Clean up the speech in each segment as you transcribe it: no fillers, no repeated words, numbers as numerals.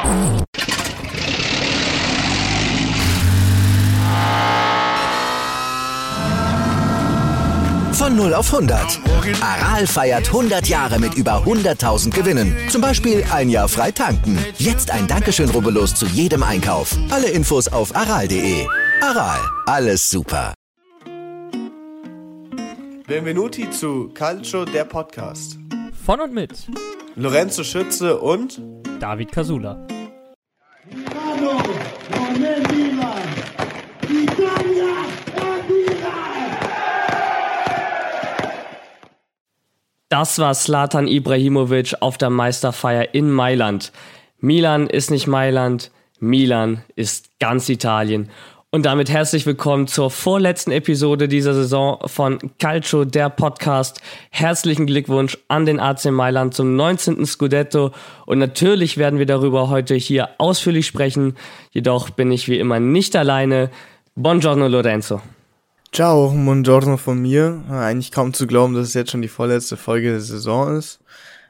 Von 0 auf 100. Aral feiert 100 Jahre mit über 100.000 Gewinnen. Zum Beispiel ein Jahr frei tanken. Jetzt ein Dankeschön, rubbellos zu jedem Einkauf. Alle Infos auf aral.de. Aral, alles super. Benvenuti zu Calcio, der Podcast. Von und mit Lorenzo Schütze und David Casula. Milano non è Milan, Italia è Milan! Das war Zlatan Ibrahimovic auf der Meisterfeier in Mailand. Milan ist nicht Mailand, Milan ist ganz Italien. Und damit herzlich willkommen zur vorletzten Episode dieser Saison von Calcio, der Podcast. Herzlichen Glückwunsch an den AC Mailand zum 19. Scudetto. Und natürlich werden wir darüber heute hier ausführlich sprechen. Jedoch bin ich wie immer nicht alleine. Buongiorno Lorenzo. ciao, buongiorno von mir. Eigentlich kaum zu glauben, dass es jetzt schon die vorletzte Folge der Saison ist.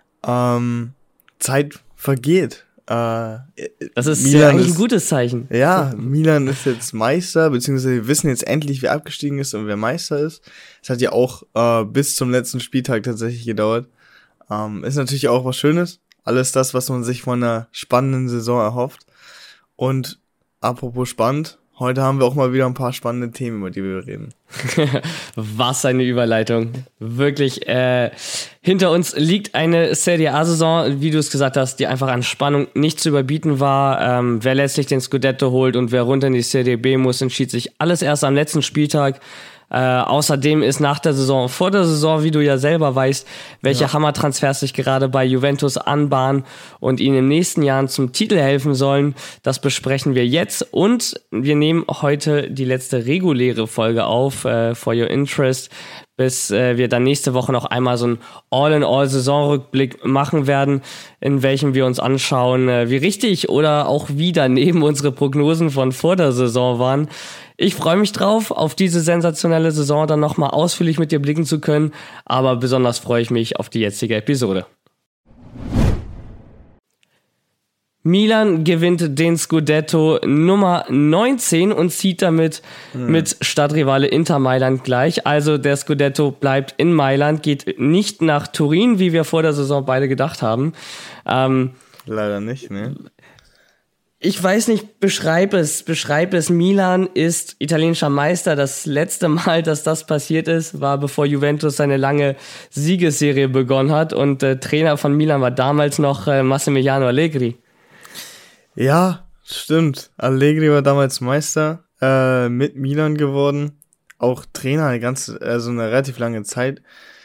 Zeit vergeht. Das ist Milan eigentlich ein gutes Zeichen. Ja, Milan ist jetzt Meister, beziehungsweise wir wissen jetzt endlich, wer abgestiegen ist und wer Meister ist. Es hat ja auch bis zum letzten Spieltag tatsächlich gedauert. Ist natürlich auch was Schönes. Alles das, was man sich von einer spannenden Saison erhofft. Und apropos spannend, heute haben wir auch mal wieder ein paar spannende Themen, über die wir reden. Was eine Überleitung. Wirklich, hinter uns liegt eine Serie A-Saison, wie du es gesagt hast, die einfach an Spannung nicht zu überbieten war. Wer letztlich den Scudetto holt und wer runter in die Serie B muss, entschied sich alles erst am letzten Spieltag. Außerdem ist nach der Saison, vor der Saison, wie du ja selber weißt, welche Hammertransfers sich gerade bei Juventus anbahnen und ihnen in den nächsten Jahren zum Titel helfen sollen. Das besprechen wir jetzt und wir nehmen heute die letzte reguläre Folge auf, for your interest, bis wir dann nächste Woche noch einmal so einen All-in-All-Saisonrückblick machen werden, in welchem wir uns anschauen, wie richtig oder auch wie daneben unsere Prognosen von vor der Saison waren. Ich freue mich drauf, auf diese sensationelle Saison dann nochmal ausführlich mit dir blicken zu können, aber besonders freue ich mich auf die jetzige Episode. Milan gewinnt den Scudetto Nummer 19 und zieht damit mit Stadtrivale Inter Mailand gleich. Also der Scudetto bleibt in Mailand, geht nicht nach Turin, wie wir vor der Saison beide gedacht haben. Leider nicht, ne? Ich weiß nicht, beschreib es. Milan ist italienischer Meister. Das letzte Mal, dass das passiert ist, war bevor Juventus seine lange Siegesserie begonnen hat. Und Trainer von Milan war damals noch Massimiliano Allegri. Ja, stimmt. Allegri war damals Meister, mit Milan geworden. Auch Trainer eine relativ lange Zeit.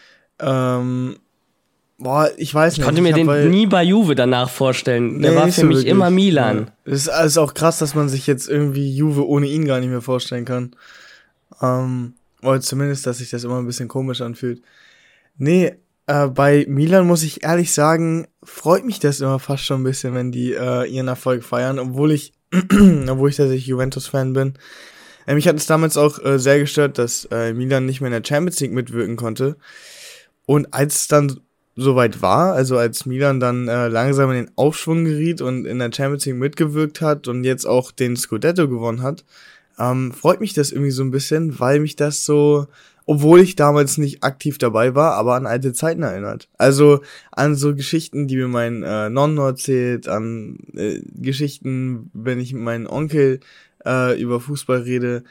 Ich weiß nicht. Ich konnte mir den nie bei Juve danach vorstellen. Der war für mich immer Milan. Ja. Es ist also auch krass, dass man sich jetzt irgendwie Juve ohne ihn gar nicht mehr vorstellen kann. Oder zumindest, dass sich das immer ein bisschen komisch anfühlt. Nee, bei Milan muss ich ehrlich sagen, freut mich das immer fast schon ein bisschen, wenn die ihren Erfolg feiern, obwohl ich tatsächlich Juventus-Fan bin. Mich hat es damals auch sehr gestört, dass Milan nicht mehr in der Champions League mitwirken konnte. Und als es dann soweit war, also als Milan dann langsam in den Aufschwung geriet und in der Champions League mitgewirkt hat und jetzt auch den Scudetto gewonnen hat, freut mich das irgendwie so ein bisschen, weil mich das so, obwohl ich damals nicht aktiv dabei war, aber an alte Zeiten erinnert. Also an so Geschichten, die mir mein Nonno erzählt, an Geschichten, wenn ich mit meinem Onkel über Fußball rede,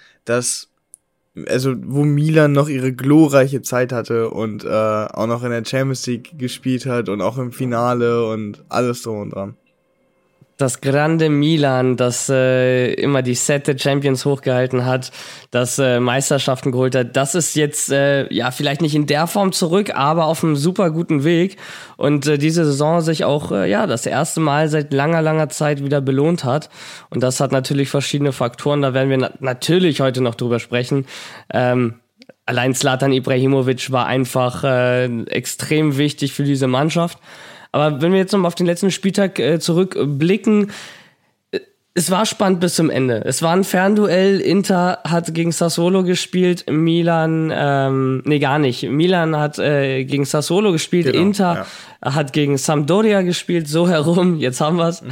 wo Milan noch ihre glorreiche Zeit hatte und auch noch in der Champions League gespielt hat und auch im Finale und alles drum und dran. Das Grande Milan, das immer die Sette Champions hochgehalten hat, das Meisterschaften geholt hat, das ist jetzt vielleicht nicht in der Form zurück, aber auf einem super guten Weg und diese Saison sich auch das erste Mal seit langer Zeit wieder belohnt hat und das hat natürlich verschiedene Faktoren, da werden wir natürlich heute noch drüber sprechen. Allein Zlatan Ibrahimovic war einfach extrem wichtig für diese Mannschaft. Aber wenn wir jetzt nochmal auf den letzten Spieltag zurückblicken, Es war spannend bis zum Ende. Es war ein Fernduell. Inter hat gegen Sassuolo gespielt, Milan, gar nicht. Milan hat gegen Sassuolo gespielt, genau, Inter hat gegen Sampdoria gespielt, so herum, jetzt haben wir's.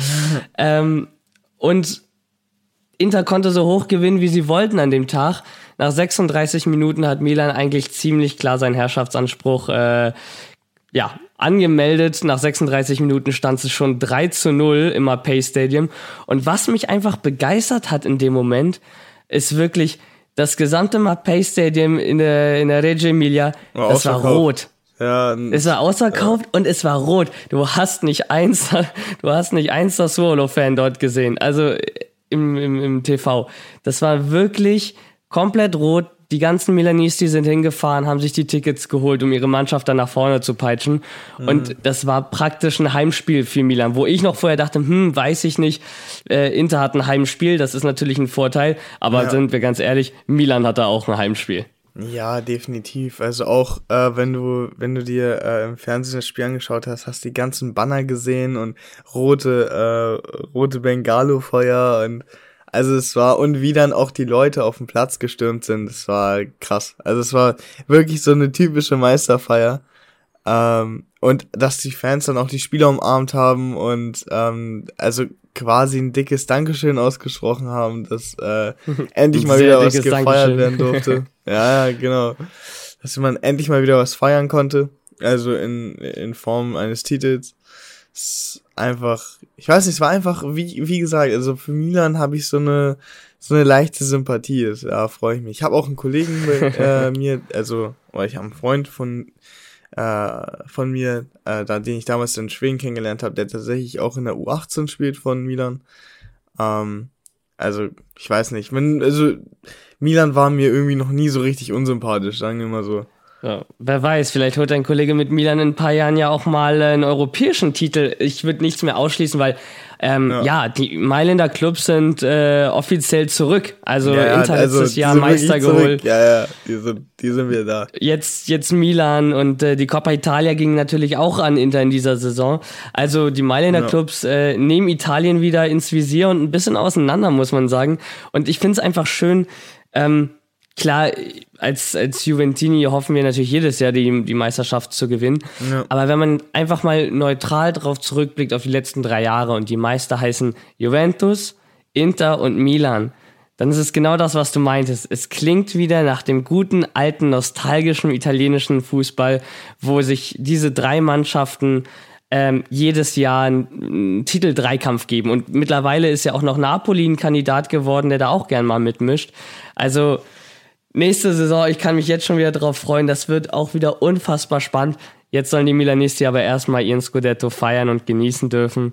Und Inter konnte so hoch gewinnen, wie sie wollten an dem Tag. Nach 36 Minuten hat Milan eigentlich ziemlich klar seinen Herrschaftsanspruch angemeldet. Nach 36 Minuten stand es schon 3-0 im Mapei Stadium. Und was mich einfach begeistert hat in dem Moment, ist wirklich das gesamte Mapei Stadium in der Reggio Emilia, das war rot. Ja, es war ausverkauft und es war rot. Du hast nicht ein Sassuolo-Fan dort gesehen, also im TV. Das war wirklich komplett rot. Die ganzen Milanisti sind hingefahren, haben sich die Tickets geholt, um ihre Mannschaft dann nach vorne zu peitschen. Und das war praktisch ein Heimspiel für Milan, wo ich noch vorher dachte, weiß ich nicht, Inter hat ein Heimspiel, das ist natürlich ein Vorteil, aber sind wir ganz ehrlich, Milan hat da auch ein Heimspiel. Ja, definitiv. Also auch, wenn du dir im Fernsehen das Spiel angeschaut hast, hast die ganzen Banner gesehen und rote Bengalo-Feuer und also es war, und wie dann auch die Leute auf den Platz gestürmt sind, das war krass. Also es war wirklich so eine typische Meisterfeier. Und dass die Fans dann auch die Spieler umarmt haben und also quasi ein dickes Dankeschön ausgesprochen haben, dass endlich mal wieder was gefeiert werden durfte. Ja, genau. Dass man endlich mal wieder was feiern konnte. Also in Form eines Titels. Es einfach, ich weiß nicht, es war einfach, wie gesagt, also für Milan habe ich so eine leichte Sympathie, da freue ich mich. Ich habe auch einen Kollegen ich habe einen Freund von mir, den ich damals in Schweden kennengelernt habe, der tatsächlich auch in der U18 spielt von Milan. Also, ich weiß nicht, Milan war mir irgendwie noch nie so richtig unsympathisch, sagen wir mal so. Ja, wer weiß, vielleicht holt ein Kollege mit Milan in ein paar Jahren ja auch mal einen europäischen Titel. Ich würde nichts mehr ausschließen, weil die Mailänder Clubs sind offiziell zurück. Also Inter letztes Jahr Meister geholt. Ja, die sind wieder da. Jetzt Milan und die Coppa Italia ging natürlich auch an Inter in dieser Saison. Also die Mailänder Clubs nehmen Italien wieder ins Visier und ein bisschen auseinander, muss man sagen. Und ich finde es einfach schön, klar, als Juventini hoffen wir natürlich jedes Jahr die Meisterschaft zu gewinnen. Ja. Aber wenn man einfach mal neutral drauf zurückblickt auf die letzten 3 Jahre und die Meister heißen Juventus, Inter und Milan, dann ist es genau das, was du meintest. Es klingt wieder nach dem guten, alten, nostalgischen italienischen Fußball, wo sich diese 3 Mannschaften jedes Jahr einen Titel-Dreikampf geben. Und mittlerweile ist ja auch noch Napoli ein Kandidat geworden, der da auch gern mal mitmischt. Also nächste Saison, ich kann mich jetzt schon wieder drauf freuen, das wird auch wieder unfassbar spannend. Jetzt sollen die Milanisti aber erstmal ihren Scudetto feiern und genießen dürfen.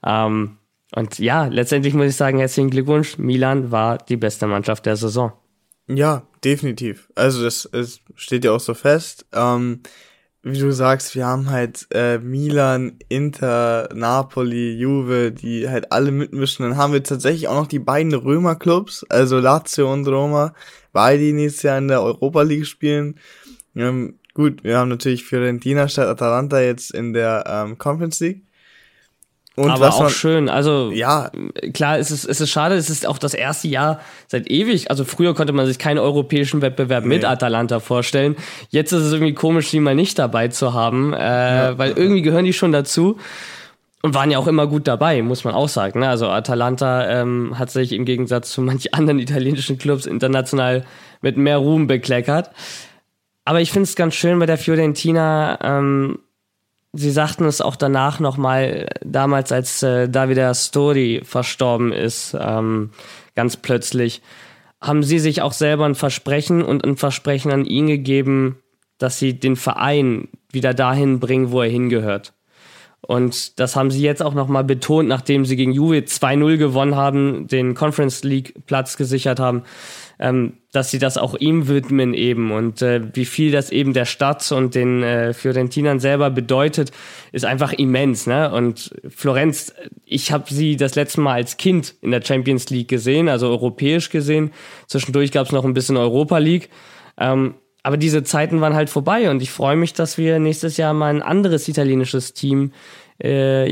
Und ja, letztendlich muss ich sagen, herzlichen Glückwunsch, Milan war die beste Mannschaft der Saison. Ja, definitiv. Also es steht ja auch so fest. Wie du sagst, wir haben halt Milan, Inter, Napoli, Juve, die halt alle mitmischen. Dann haben wir tatsächlich auch noch die beiden Römerclubs, also Lazio und Roma, weil die nächstes Jahr in der Europa League spielen. Gut, wir haben natürlich Fiorentina statt Atalanta jetzt in der Conference League. Und aber auch schön, also ja, klar, es ist schade, es ist auch das erste Jahr seit ewig, also früher konnte man sich keinen europäischen Wettbewerb mit Atalanta vorstellen, jetzt ist es irgendwie komisch, die mal nicht dabei zu haben, weil irgendwie gehören die schon dazu und waren ja auch immer gut dabei, muss man auch sagen, ne? Also Atalanta hat sich im Gegensatz zu manch anderen italienischen Clubs international mit mehr Ruhm bekleckert, aber ich finde es ganz schön bei der Fiorentina, sie sagten es auch danach nochmal, damals als Davide Astori verstorben ist, ganz plötzlich, haben sie sich auch selber ein Versprechen an ihn gegeben, dass sie den Verein wieder dahin bringen, wo er hingehört. Und das haben sie jetzt auch nochmal betont, nachdem sie gegen Juve 2-0 gewonnen haben, den Conference League Platz gesichert haben, dass sie das auch ihm widmen eben und wie viel das eben der Stadt und den Fiorentinern selber bedeutet, ist einfach immens, ne? Und Florenz, ich habe sie das letzte Mal als Kind in der Champions League gesehen, also europäisch gesehen. Zwischendurch gab es noch ein bisschen Europa League, aber diese Zeiten waren halt vorbei und ich freue mich, dass wir nächstes Jahr mal ein anderes italienisches Team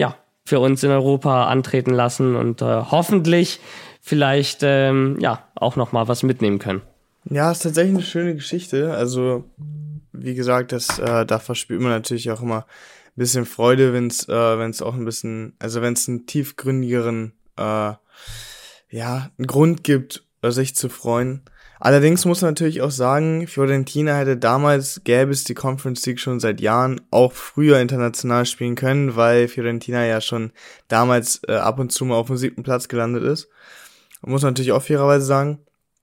für uns in Europa antreten lassen und hoffentlich vielleicht auch nochmal was mitnehmen können. Ja, ist tatsächlich eine schöne Geschichte. Also, wie gesagt, da verspürt man natürlich auch immer ein bisschen Freude, wenn es auch ein bisschen, also wenn es einen tiefgründigeren einen Grund gibt, sich zu freuen. Allerdings muss man natürlich auch sagen, Fiorentina hätte damals, gäbe es die Conference League schon seit Jahren, auch früher international spielen können, weil Fiorentina ja schon damals ab und zu mal auf dem 7. Platz gelandet ist. Muss man natürlich auch fairerweise sagen.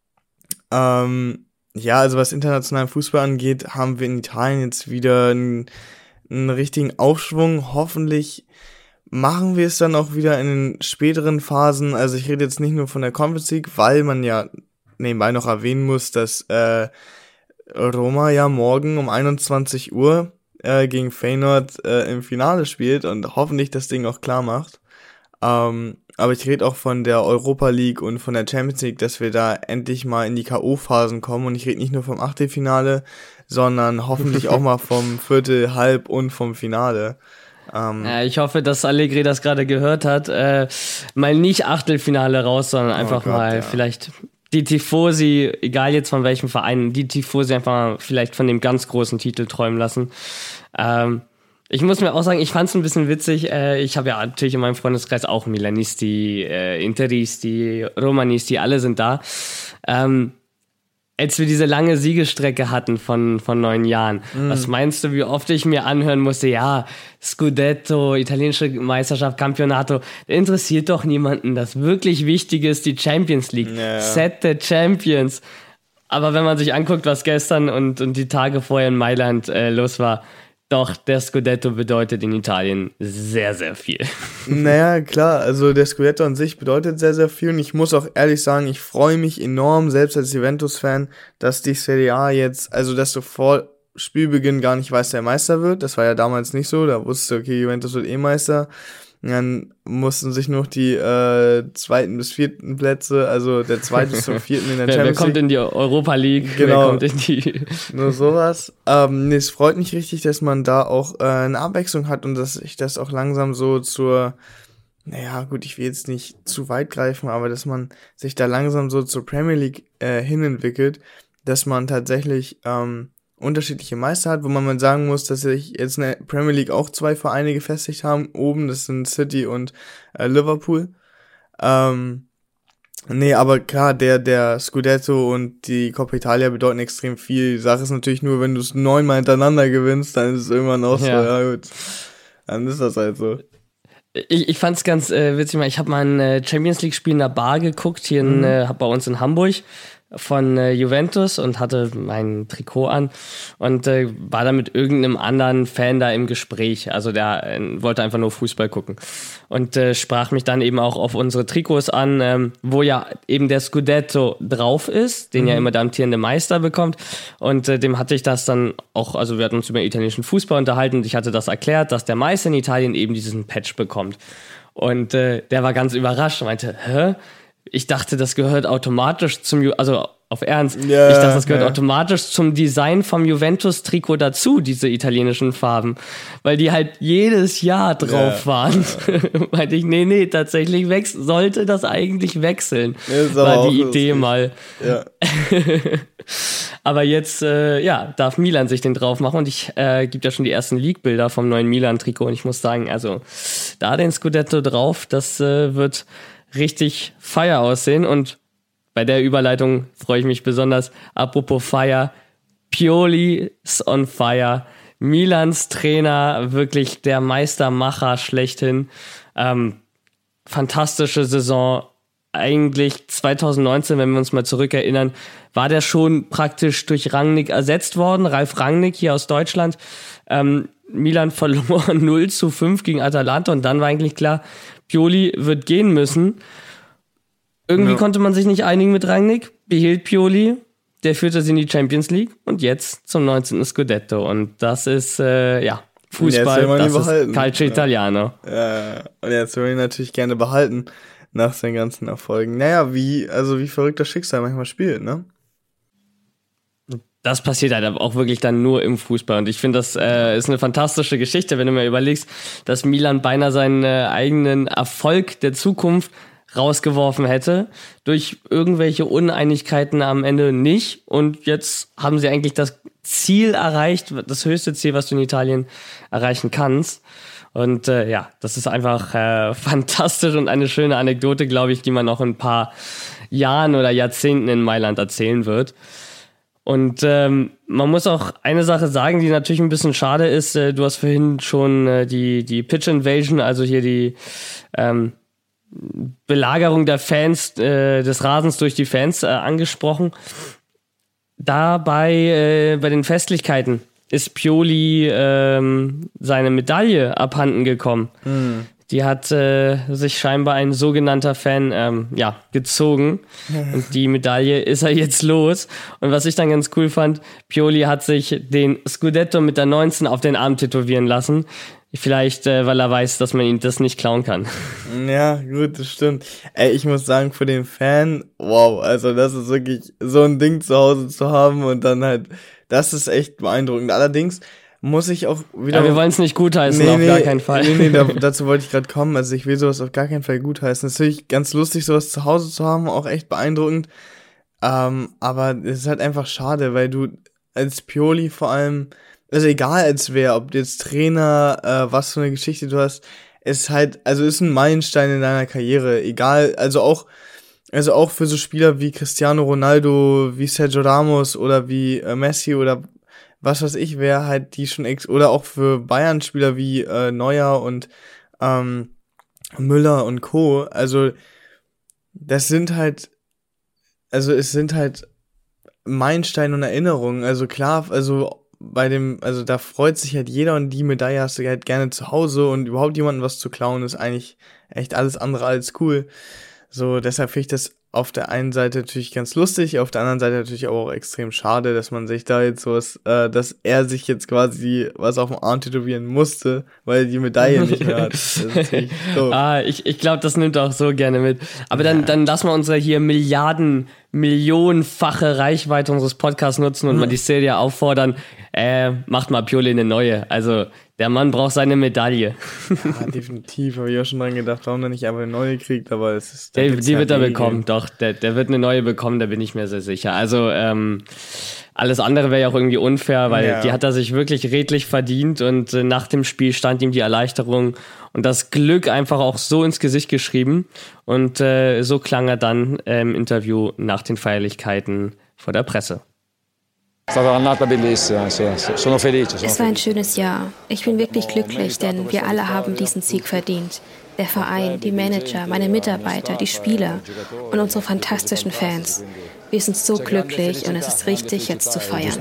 Also was internationalen Fußball angeht, haben wir in Italien jetzt wieder einen richtigen Aufschwung. Hoffentlich machen wir es dann auch wieder in den späteren Phasen. Also ich rede jetzt nicht nur von der Conference League, weil man ja nebenbei noch erwähnen muss, dass Roma ja morgen um 21 Uhr gegen Feyenoord im Finale spielt und hoffentlich das Ding auch klar macht. Aber ich rede auch von der Europa League und von der Champions League, dass wir da endlich mal in die K.O.-Phasen kommen. Und ich rede nicht nur vom Achtelfinale, sondern hoffentlich auch mal vom Viertel-, Halb- und vom Finale. Ich hoffe, dass Allegri das gerade gehört hat. Mal nicht Achtelfinale raus, sondern einfach vielleicht die Tifosi, egal jetzt von welchem Verein, die Tifosi einfach mal vielleicht von dem ganz großen Titel träumen lassen. Ich muss mir auch sagen, ich fand's ein bisschen witzig. Ich habe ja natürlich in meinem Freundeskreis auch Milanisti, Interisti, Romanisti, alle sind da. Als wir diese lange Siegestrecke hatten von 9 Jahren, was meinst du, wie oft ich mir anhören musste, ja, Scudetto, italienische Meisterschaft, Campionato, interessiert doch niemanden. Das wirklich Wichtige ist die Champions League. Ja. Set the Champions. Aber wenn man sich anguckt, was gestern und die Tage vorher in Mailand los war, doch, der Scudetto bedeutet in Italien sehr, sehr viel. Naja, klar, also der Scudetto an sich bedeutet sehr, sehr viel und ich muss auch ehrlich sagen, ich freue mich enorm, selbst als Juventus-Fan, dass die Serie A jetzt, also dass du vor Spielbeginn gar nicht weißt, wer Meister wird. Das war ja damals nicht so, da wusste okay, Juventus wird Meister. Und dann mussten sich noch die 2. bis 4. Plätze, also der 2. bis zum 4. in der Champions League. Wer kommt in die Europa League? Genau. Wer kommt in die... Nur sowas. Es freut mich richtig, dass man da auch eine Abwechslung hat und dass sich das auch langsam so zur, naja gut, ich will jetzt nicht zu weit greifen, aber dass man sich da langsam so zur Premier League hinentwickelt, dass man tatsächlich unterschiedliche Meister hat, wo man mal sagen muss, dass sich jetzt in der Premier League auch 2 Vereine gefestigt haben. Oben, das sind City und Liverpool. Aber klar, der Scudetto und die Coppa Italia bedeuten extrem viel. Die Sache ist natürlich nur, wenn du es 9-mal hintereinander gewinnst, dann ist es irgendwann auch so, ja gut, dann ist das halt so. Ich fand's ganz witzig, ich habe mal ein Champions League Spiel in der Bar geguckt, hier bei uns in Hamburg von Juventus und hatte mein Trikot an und war da mit irgendeinem anderen Fan da im Gespräch. Also der wollte einfach nur Fußball gucken und sprach mich dann eben auch auf unsere Trikots an, wo ja eben der Scudetto drauf ist, den ja immer der amtierende Meister bekommt und dem hatte ich das dann auch, also wir hatten uns über italienischen Fußball unterhalten und ich hatte das erklärt, dass der Meister in Italien eben diesen Patch bekommt und der war ganz überrascht und meinte, hä? Ich dachte, das gehört automatisch also auf Ernst, ich dachte, das gehört automatisch zum Design vom Juventus-Trikot dazu, diese italienischen Farben, weil die halt jedes Jahr drauf waren. Meinte ich, nee, tatsächlich sollte das eigentlich wechseln, war die Idee mal. Ja. Aber jetzt, darf Milan sich den drauf machen und ich gibt ja schon die ersten League-Bilder vom neuen Milan-Trikot und ich muss sagen, also da den Scudetto drauf, das wird richtig Fire aussehen und bei der Überleitung freue ich mich besonders. Apropos Fire, Pioli ist on fire. Milans Trainer, wirklich der Meistermacher schlechthin. Fantastische Saison. Eigentlich 2019, wenn wir uns mal zurückerinnern, war der schon praktisch durch Rangnick ersetzt worden. Ralf Rangnick hier aus Deutschland. Milan verlor 0-5 gegen Atalanta und dann war eigentlich klar, Pioli wird gehen müssen. Irgendwie konnte man sich nicht einigen mit Rangnick, behielt Pioli, der führte sie in die Champions League und jetzt zum 19. Scudetto. Und das ist, Fußball, das ist Calcio Italiano. Ja, und jetzt will man ihn natürlich gerne behalten nach seinen ganzen Erfolgen. Naja, wie verrückt das Schicksal manchmal spielt, ne? das passiert halt aber auch wirklich dann nur im Fußball. Und ich finde, das ist eine fantastische Geschichte, wenn du mir überlegst, dass Milan beinahe seinen eigenen Erfolg der Zukunft rausgeworfen hätte, durch irgendwelche Uneinigkeiten am Ende nicht. Und jetzt haben sie eigentlich das Ziel erreicht, das höchste Ziel, was du in Italien erreichen kannst. Und das ist einfach fantastisch und eine schöne Anekdote, glaube ich, die man noch in ein paar Jahren oder Jahrzehnten in Mailand erzählen wird. Und man muss auch eine Sache sagen, die natürlich ein bisschen schade ist. Du hast vorhin schon die Pitch Invasion, also hier die Belagerung der Fans, des Rasens durch die Fans angesprochen. Dabei bei den Festlichkeiten ist Pioli seine Medaille abhanden gekommen. Die hat sich scheinbar ein sogenannter Fan gezogen. Und die Medaille ist er jetzt los. Und was ich dann ganz cool fand, Pioli hat sich den Scudetto mit der 19 auf den Arm tätowieren lassen. Vielleicht, weil er weiß, dass man ihm das nicht klauen kann. Ja, gut, das stimmt. Ey, ich muss sagen, für den Fan, wow, also das ist wirklich so ein Ding zu Hause zu haben und dann halt, das ist echt beeindruckend. Allerdings muss ich auch wieder... Ja, wir wollen es nicht gutheißen, auf gar keinen Fall. Dazu wollte ich gerade kommen, also ich will sowas auf gar keinen Fall gutheißen. Es ist natürlich ganz lustig, sowas zu Hause zu haben, auch echt beeindruckend. Aber es ist halt einfach schade, weil du als Pioli vor allem... Also egal als wer, ob du jetzt Trainer, was für eine Geschichte du hast, ist halt, also ist ein Meilenstein in deiner Karriere. Egal, also auch für so Spieler wie Cristiano Ronaldo, wie Sergio Ramos oder wie Messi oder was weiß ich, wer halt die schon oder auch für Bayern-Spieler wie Neuer und Müller und Co. Also es sind halt Meilensteine und Erinnerungen. Also klar, da freut sich halt jeder und die Medaille hast du halt gerne zu Hause und überhaupt jemandem was zu klauen ist eigentlich echt alles andere als cool. So, deshalb finde ich das auf der einen Seite natürlich ganz lustig, auf der anderen Seite natürlich auch extrem schade, dass man sich da jetzt sowas, dass er sich jetzt quasi was auf dem Arm tätowieren musste, weil er die Medaille nicht mehr hat. Das ist natürlich doof. Ich glaube, das nimmt er auch so gerne mit. Aber dann lassen wir unsere hier millionenfache Reichweite unseres Podcasts nutzen und mal die Serie auffordern, macht mal Pioli eine neue. Also der Mann braucht seine Medaille. Ja, definitiv. Habe ich auch schon dran gedacht, warum er nicht einfach eine neue kriegt, aber es ist... Die wird er bekommen, doch. Der wird eine neue bekommen, da bin ich mir sehr sicher. Also alles andere wäre ja auch irgendwie unfair, weil die hat er sich wirklich redlich verdient und nach dem Spiel stand ihm die Erleichterung und das Glück einfach auch so ins Gesicht geschrieben und so klang er dann im Interview nach den Feierlichkeiten vor der Presse. Es war ein schönes Jahr. Ich bin wirklich glücklich, denn wir alle haben diesen Sieg verdient. Der Verein, die Manager, meine Mitarbeiter, die Spieler und unsere fantastischen Fans. Wir sind so glücklich und es ist richtig, jetzt zu feiern.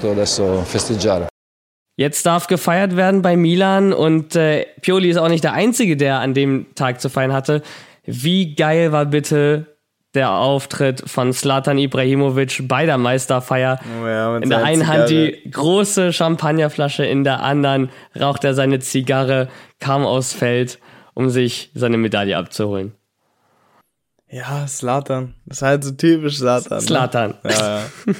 Jetzt darf gefeiert werden bei Milan und Pioli ist auch nicht der Einzige, der an dem Tag zu feiern hatte. Wie geil war bitte der Auftritt von Zlatan Ibrahimovic bei der Meisterfeier. Oh ja, in der einen Hand die große Champagnerflasche, in der anderen raucht er seine Zigarre, kam aufs Feld, um sich seine Medaille abzuholen. Ja, Zlatan. Das ist halt so typisch Zlatan. Zlatan. Ne? Ja.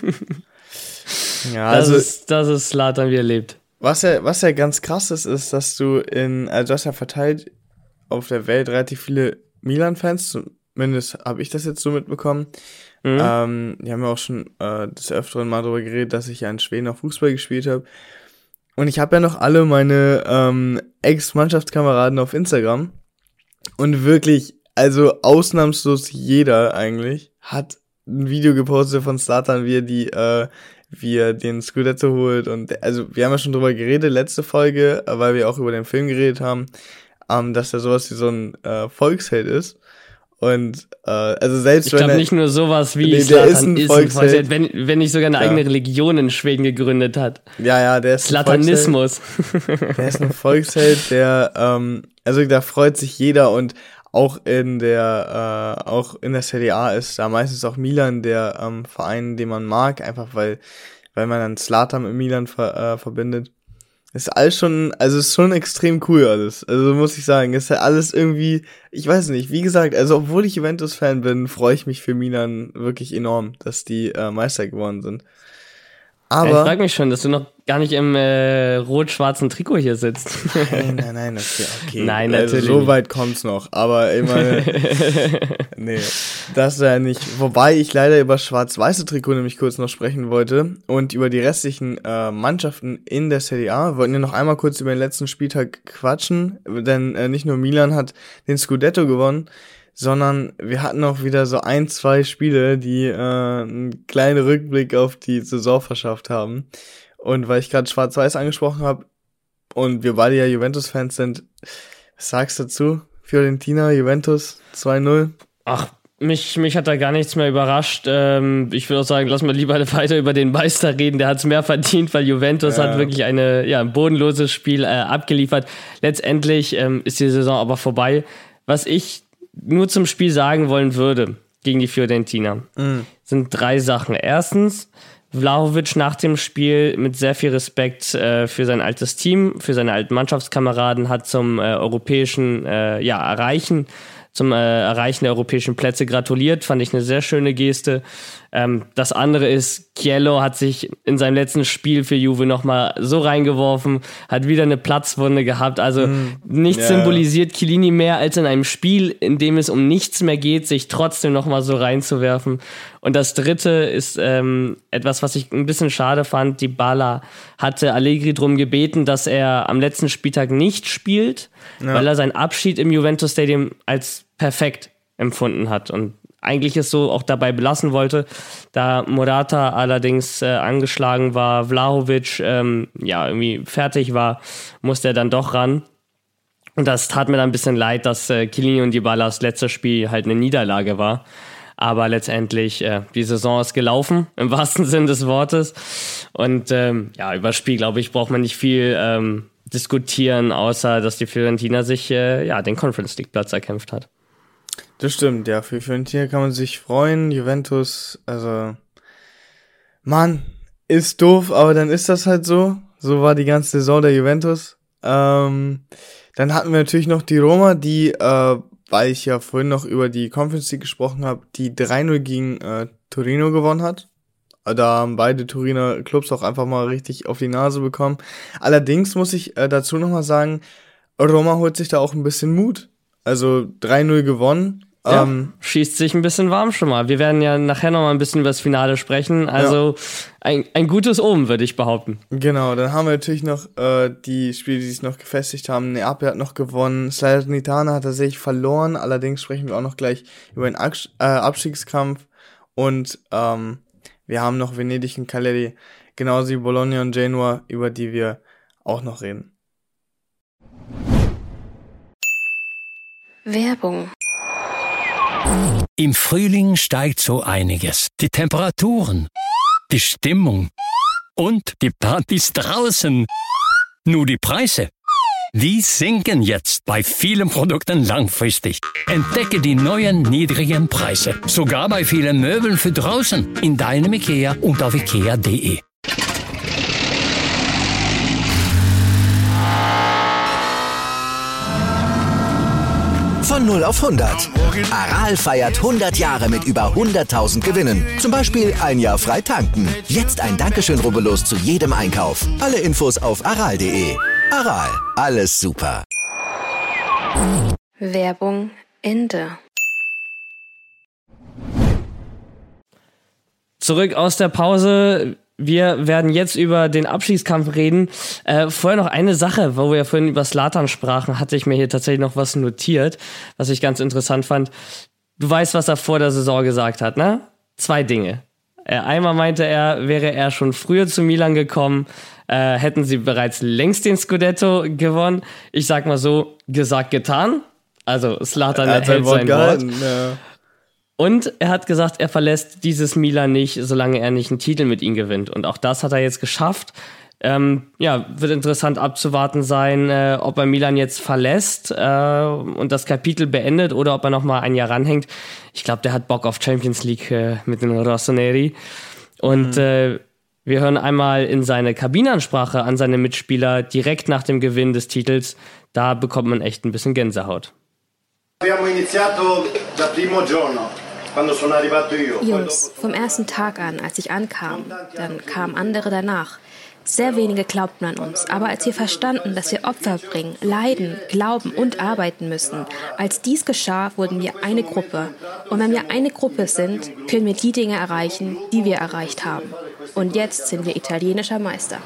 Ja, das ist Zlatan, wie er lebt. Was ja ganz krass ist, dass du du hast ja verteilt auf der Welt relativ viele Milan-Fans, zumindest habe ich das jetzt so mitbekommen. Wir haben ja auch schon des Öfteren mal darüber geredet, dass ich ja in Schweden auch Fußball gespielt habe. Und ich habe ja noch alle meine Ex-Mannschaftskameraden auf Instagram. Und wirklich, also ausnahmslos jeder eigentlich, hat ein Video gepostet von Zlatan, wie er den Scudetto holt. Und also wir haben ja schon drüber geredet, letzte Folge, weil wir auch über den Film geredet haben, dass er sowas wie so ein Volksheld ist. Und also selbst ich glaube nicht nur sowas wie Zlatan ist ein Volksheld, wenn nicht sogar eine eigene Religion in Schweden gegründet hat. Ja, der ist Zlatanismus. Der ist ein Volksheld, der also da freut sich jeder und auch in der Serie A ist da meistens auch Milan der Verein, den man mag, einfach weil man dann Zlatan mit Milan verbindet. Ist alles schon, also ist schon extrem cool alles. Also muss ich sagen, ist ja alles irgendwie, ich weiß nicht, wie gesagt, also obwohl ich Juventus-Fan bin, freue ich mich für Milan wirklich enorm, dass die Meister geworden sind. Aber ich frage mich schon, dass du noch gar nicht im rot-schwarzen Trikot hier sitzt. Nein, okay. Nein, also, natürlich so weit kommt's noch, aber immer nee, das ja nicht. Wobei ich leider über schwarz-weiße Trikot nämlich kurz noch sprechen wollte und über die restlichen Mannschaften in der Serie A. Wir wollten ja noch einmal kurz über den letzten Spieltag quatschen, denn nicht nur Milan hat den Scudetto gewonnen, sondern wir hatten auch wieder so 1-2 Spiele, die einen kleinen Rückblick auf die Saison verschafft haben. Und weil ich gerade Schwarz-Weiß angesprochen habe und wir beide ja Juventus-Fans sind, was sagst du dazu? Fiorentina, Juventus 2-0? Ach, mich hat da gar nichts mehr überrascht. Ich würde auch sagen, lass mal lieber weiter über den Meister reden. Der hat es mehr verdient, weil Juventus hat wirklich ein bodenloses Spiel abgeliefert. Letztendlich ist die Saison aber vorbei. Was ich nur zum Spiel sagen wollen würde gegen die Fiorentina, sind 3 Sachen. Erstens, Vlahovic nach dem Spiel mit sehr viel Respekt für sein altes Team, für seine alten Mannschaftskameraden hat zum europäischen Erreichen der europäischen Plätze gratuliert. Fand ich eine sehr schöne Geste. Das andere ist, Chiello hat sich in seinem letzten Spiel für Juve nochmal so reingeworfen, hat wieder eine Platzwunde gehabt. Also nichts symbolisiert Chiellini mehr als in einem Spiel, in dem es um nichts mehr geht, sich trotzdem nochmal so reinzuwerfen. Und das dritte ist etwas, was ich ein bisschen schade fand. Dybala hatte Allegri drum gebeten, dass er am letzten Spieltag nicht spielt, weil er seinen Abschied im Juventus Stadium als perfekt empfunden hat und eigentlich es so auch dabei belassen wollte. Da Morata allerdings angeschlagen war, Vlahovic irgendwie fertig war, musste er dann doch ran. Und das tat mir dann ein bisschen leid, dass Chiellini und Dybalas letztes Spiel halt eine Niederlage war. Aber letztendlich, die Saison ist gelaufen, im wahrsten Sinn des Wortes. Und über das Spiel, glaube ich, braucht man nicht viel diskutieren, außer dass die Fiorentina sich den Conference League Platz erkämpft hat. Das stimmt, ja, für Fiorentina kann man sich freuen. Juventus, also Mann, ist doof, aber dann ist das halt so. So war die ganze Saison der Juventus. Dann hatten wir natürlich noch die Roma, die, weil ich ja vorhin noch über die Conference League gesprochen habe, die 3-0 gegen Torino gewonnen hat. Da haben beide Turiner Clubs auch einfach mal richtig auf die Nase bekommen. Allerdings muss ich dazu nochmal sagen, Roma holt sich da auch ein bisschen Mut. Also 3-0 gewonnen. Schießt sich ein bisschen warm schon mal. Wir werden ja nachher noch mal ein bisschen über das Finale sprechen. Also ein gutes Omen, würde ich behaupten. Genau, dann haben wir natürlich noch die Spiele, die sich noch gefestigt haben. Neapel hat noch gewonnen. Salernitana hat tatsächlich verloren. Allerdings sprechen wir auch noch gleich über den Abstiegskampf. Und wir haben noch Venedig und Cagliari, genauso wie Bologna und Genua, über die wir auch noch reden. Werbung. Im Frühling steigt so einiges. Die Temperaturen, die Stimmung und die Partys draußen. Nur die Preise, die sinken jetzt bei vielen Produkten langfristig. Entdecke die neuen niedrigen Preise. Sogar bei vielen Möbeln für draußen. In deinem IKEA und auf IKEA.de. Von 0 auf 100. Aral feiert 100 Jahre mit über 100.000 Gewinnen. Zum Beispiel ein Jahr frei tanken. Jetzt ein Dankeschön, rubbellos zu jedem Einkauf. Alle Infos auf aral.de. Aral, alles super. Werbung Ende. Zurück aus der Pause. Wir werden jetzt über den Abstiegskampf reden. Vorher noch eine Sache, wo wir ja vorhin über Zlatan sprachen, hatte ich mir hier tatsächlich noch was notiert, was ich ganz interessant fand. Du weißt, was er vor der Saison gesagt hat, ne? 2 Dinge. Einmal meinte er, wäre er schon früher zu Milan gekommen, hätten sie bereits längst den Scudetto gewonnen. Ich sag mal so, gesagt, getan. Also Zlatan hält sein Wort. Ja. Und er hat gesagt, er verlässt dieses Milan nicht, solange er nicht einen Titel mit ihm gewinnt. Und auch das hat er jetzt geschafft. Wird interessant abzuwarten sein, ob er Milan jetzt verlässt und das Kapitel beendet oder ob er noch mal ein Jahr ranhängt. Ich glaube, der hat Bock auf Champions League mit den Rossoneri. Und wir hören einmal in seine Kabinenansprache an seine Mitspieler direkt nach dem Gewinn des Titels. Da bekommt man echt ein bisschen Gänsehaut. Abbiamo iniziato dal primo giorno Jungs, vom ersten Tag an, als ich ankam, dann kamen andere danach. Sehr wenige glaubten an uns, aber als wir verstanden, dass wir Opfer bringen, leiden, glauben und arbeiten müssen, als dies geschah, wurden wir eine Gruppe. Und wenn wir eine Gruppe sind, können wir die Dinge erreichen, die wir erreicht haben. Und jetzt sind wir italienischer Meister.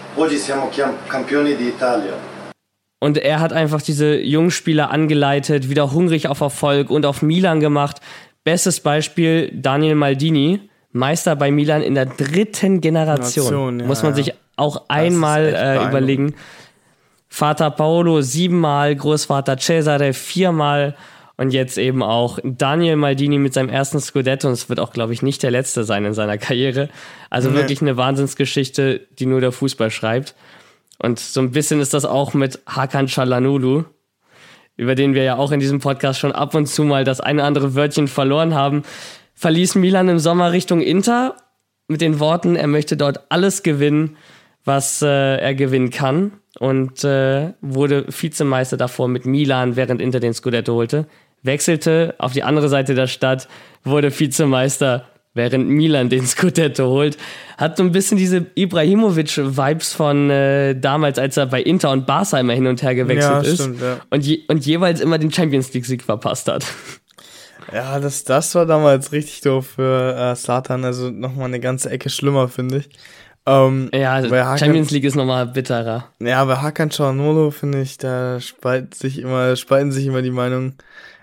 Und er hat einfach diese jungen Spieler angeleitet, wieder hungrig auf Erfolg und auf Milan gemacht. Bestes Beispiel Daniel Maldini, Meister bei Milan in der 3. Generation. Muss man sich auch einmal überlegen. Vater Paolo 7-mal, Großvater Cesare 4-mal und jetzt eben auch Daniel Maldini mit seinem ersten Scudetto. Und es wird auch, glaube ich, nicht der letzte sein in seiner Karriere. Also wirklich eine Wahnsinnsgeschichte, die nur der Fußball schreibt. Und so ein bisschen ist das auch mit Hakan Çalhanoğlu, über den wir ja auch in diesem Podcast schon ab und zu mal das eine oder andere Wörtchen verloren haben. Verließ Milan im Sommer Richtung Inter mit den Worten, er möchte dort alles gewinnen, was er gewinnen kann. Und wurde Vizemeister davor mit Milan, während Inter den Scudetto holte. Wechselte auf die andere Seite der Stadt, wurde Vizemeister, während Milan den Scudetto holt. Hat so ein bisschen diese Ibrahimovic-Vibes von damals, als er bei Inter und Barca immer hin und her gewechselt ist. Stimmt, ja. Und jeweils immer den Champions-League-Sieg verpasst hat. Ja, das war damals richtig doof für Zlatan, also nochmal eine ganze Ecke schlimmer, finde ich. Champions League ist nochmal bitterer. Ja, bei Hakan Çalhanoğlu, finde ich, da spalten sich immer die Meinungen.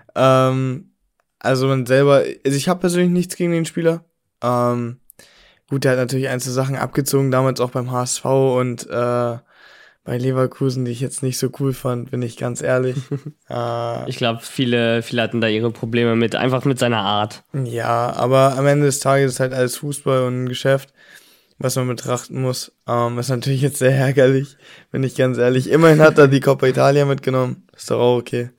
Also ich habe persönlich nichts gegen den Spieler. Gut, der hat natürlich einzelne Sachen abgezogen, damals auch beim HSV und bei Leverkusen, die ich jetzt nicht so cool fand, bin ich ganz ehrlich. Ich glaube, viele hatten da ihre Probleme einfach mit seiner Art. Ja, aber am Ende des Tages ist halt alles Fußball und ein Geschäft, was man betrachten muss. Ist natürlich jetzt sehr ärgerlich, bin ich ganz ehrlich. Immerhin hat er die Coppa Italia mitgenommen, ist doch auch okay.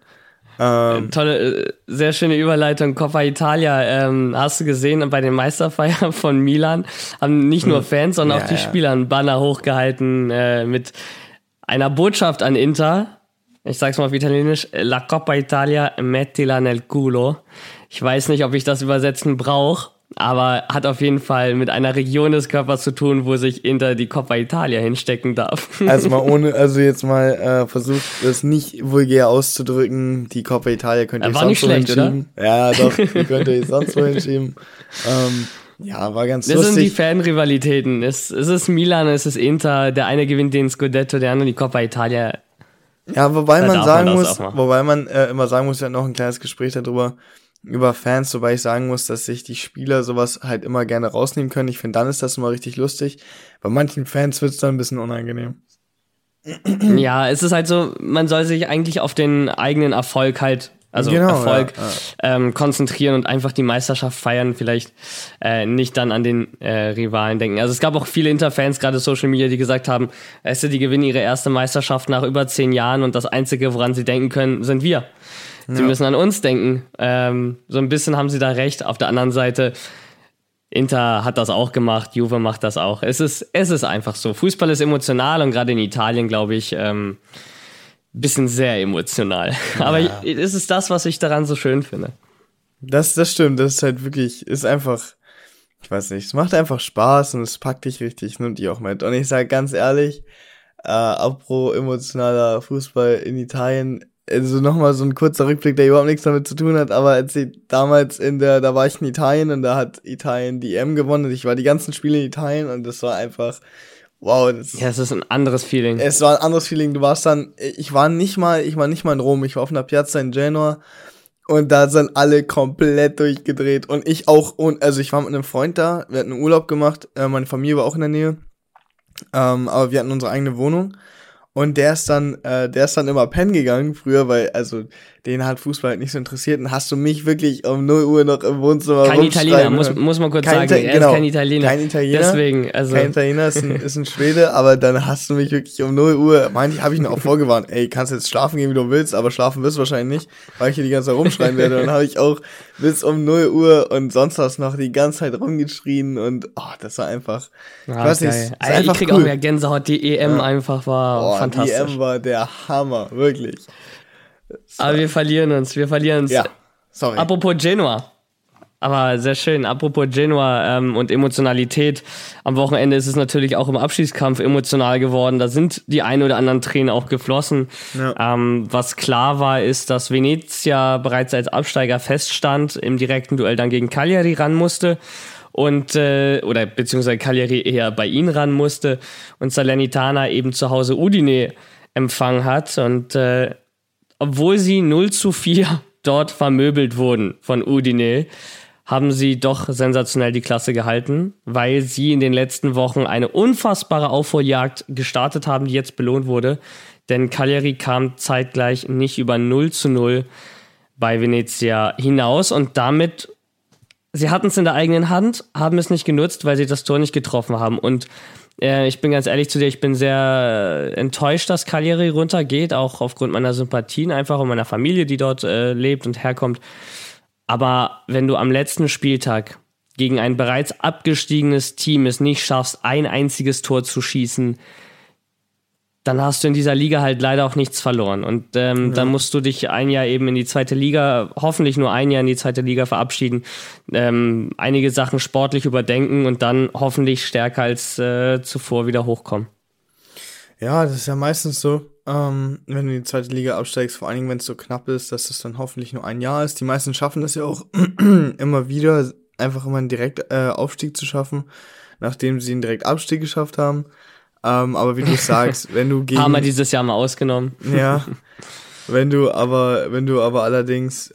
Tolle, sehr schöne Überleitung. Coppa Italia, hast du gesehen, bei den Meisterfeiern von Milan haben nicht nur Fans, sondern auch die Spieler einen Banner hochgehalten mit einer Botschaft an Inter. Ich sag's mal auf Italienisch: La Coppa Italia, mettila nel culo. Ich weiß nicht, ob ich das übersetzen brauche, aber hat auf jeden Fall mit einer Region des Körpers zu tun, wo sich Inter die Coppa Italia hinstecken darf. Also versucht es nicht vulgär auszudrücken, die Coppa Italia könnt ihr sonst wo hinschieben. Oder? Ja, doch, die könnt ihr sonst wo hinschieben. Ja, war ganz lustig. Das sind die Fanrivalitäten. Es ist Milan, es ist Inter, der eine gewinnt den Scudetto, der andere die Coppa Italia. Ja, wobei man immer sagen muss, wir hatten noch ein kleines Gespräch darüber, über Fans, wobei ich sagen muss, dass sich die Spieler sowas halt immer gerne rausnehmen können. Ich finde, dann ist das immer richtig lustig. Bei manchen Fans wird es dann ein bisschen unangenehm. Ja, es ist halt so, man soll sich eigentlich auf den eigenen Erfolg konzentrieren und einfach die Meisterschaft feiern, vielleicht nicht dann an den Rivalen denken. Also es gab auch viele Inter-Fans, gerade Social Media, die gesagt haben, die gewinnen ihre erste Meisterschaft nach über 10 Jahren und das Einzige, woran sie denken können, sind wir. Sie müssen an uns denken. So ein bisschen haben sie da recht. Auf der anderen Seite, Inter hat das auch gemacht, Juve macht das auch. Es ist einfach so. Fußball ist emotional und gerade in Italien, glaube ich, bisschen sehr emotional. Ja. Aber es ist das, was ich daran so schön finde. Das stimmt. Das ist halt wirklich, ist einfach, ich weiß nicht, es macht einfach Spaß und es packt dich richtig, nimmt dich auch mit. Und ich sage ganz ehrlich, apropos emotionaler Fußball in Italien, also nochmal so ein kurzer Rückblick, der überhaupt nichts damit zu tun hat, aber als ich damals da war ich in Italien und da hat Italien die EM gewonnen und ich war die ganzen Spiele in Italien und das war einfach, wow. Es ist ein anderes Feeling. Es war ein anderes Feeling, du warst dann, ich war nicht mal in Rom, ich war auf einer Piazza in Genua und da sind alle komplett durchgedreht und ich auch, also ich war mit einem Freund da, wir hatten einen Urlaub gemacht, meine Familie war auch in der Nähe, aber wir hatten unsere eigene Wohnung. Und der ist dann immer pennen gegangen früher, weil, also, den hat Fußball halt nicht so interessiert. Und hast du mich wirklich um 0 Uhr noch im Wohnzimmer Kein Italiener, muss man kurz sagen. Er ist kein Italiener. Kein Italiener. Deswegen, also. Kein Italiener, ist ein Schwede, aber dann hast du mich wirklich um 0 Uhr, habe ich ihn auch vorgewarnt, ey, kannst jetzt schlafen gehen, wie du willst, aber schlafen wirst du wahrscheinlich nicht, weil ich hier die ganze Zeit rumschreien werde. Und dann habe ich auch bis um 0 Uhr und sonst was noch die ganze Zeit rumgeschrien und, das war einfach, ich weiß nicht, ich krieg cool. Auch mehr Gänsehaut, die EM einfach war fantastisch. Die EM war der Hammer, wirklich. Aber wir verlieren uns. Ja, sorry. Apropos Genua. Aber sehr schön. Apropos Genoa und Emotionalität. Am Wochenende ist es natürlich auch im Abschiedskampf emotional geworden. Da sind die ein oder anderen Tränen auch geflossen. Ja. Was klar war, ist, dass Venezia bereits als Absteiger feststand, im direkten Duell dann gegen Cagliari ran musste. Oder beziehungsweise Cagliari eher bei ihnen ran musste. Und Salernitana eben zu Hause Udine empfangen hat. Und obwohl sie 0-4 dort vermöbelt wurden von Udine, haben sie doch sensationell die Klasse gehalten, weil sie in den letzten Wochen eine unfassbare Aufholjagd gestartet haben, die jetzt belohnt wurde. Denn Cagliari kam zeitgleich nicht über 0-0 bei Venezia hinaus und damit, sie hatten es in der eigenen Hand, haben es nicht genutzt, weil sie das Tor nicht getroffen haben. Und ich bin ganz ehrlich zu dir, ich bin sehr enttäuscht, dass Cagliari runtergeht, auch aufgrund meiner Sympathien einfach und meiner Familie, die dort lebt und herkommt. Aber wenn du am letzten Spieltag gegen ein bereits abgestiegenes Team es nicht schaffst, ein einziges Tor zu schießen, dann hast du in dieser Liga halt leider auch nichts verloren. Und dann musst du dich ein Jahr eben in die zweite Liga, hoffentlich nur ein Jahr in die zweite Liga verabschieden, einige Sachen sportlich überdenken und dann hoffentlich stärker als zuvor wieder hochkommen. Ja, das ist ja meistens so, wenn du in die zweite Liga absteigst, vor allen Dingen, wenn es so knapp ist, dass es dann hoffentlich nur ein Jahr ist. Die meisten schaffen das ja auch immer wieder, einfach immer einen Direktaufstieg zu schaffen, nachdem sie einen Direktabstieg geschafft haben. Aber wie du sagst, wenn du gegen... Haben wir dieses Jahr mal ausgenommen. Ja, wenn du aber allerdings,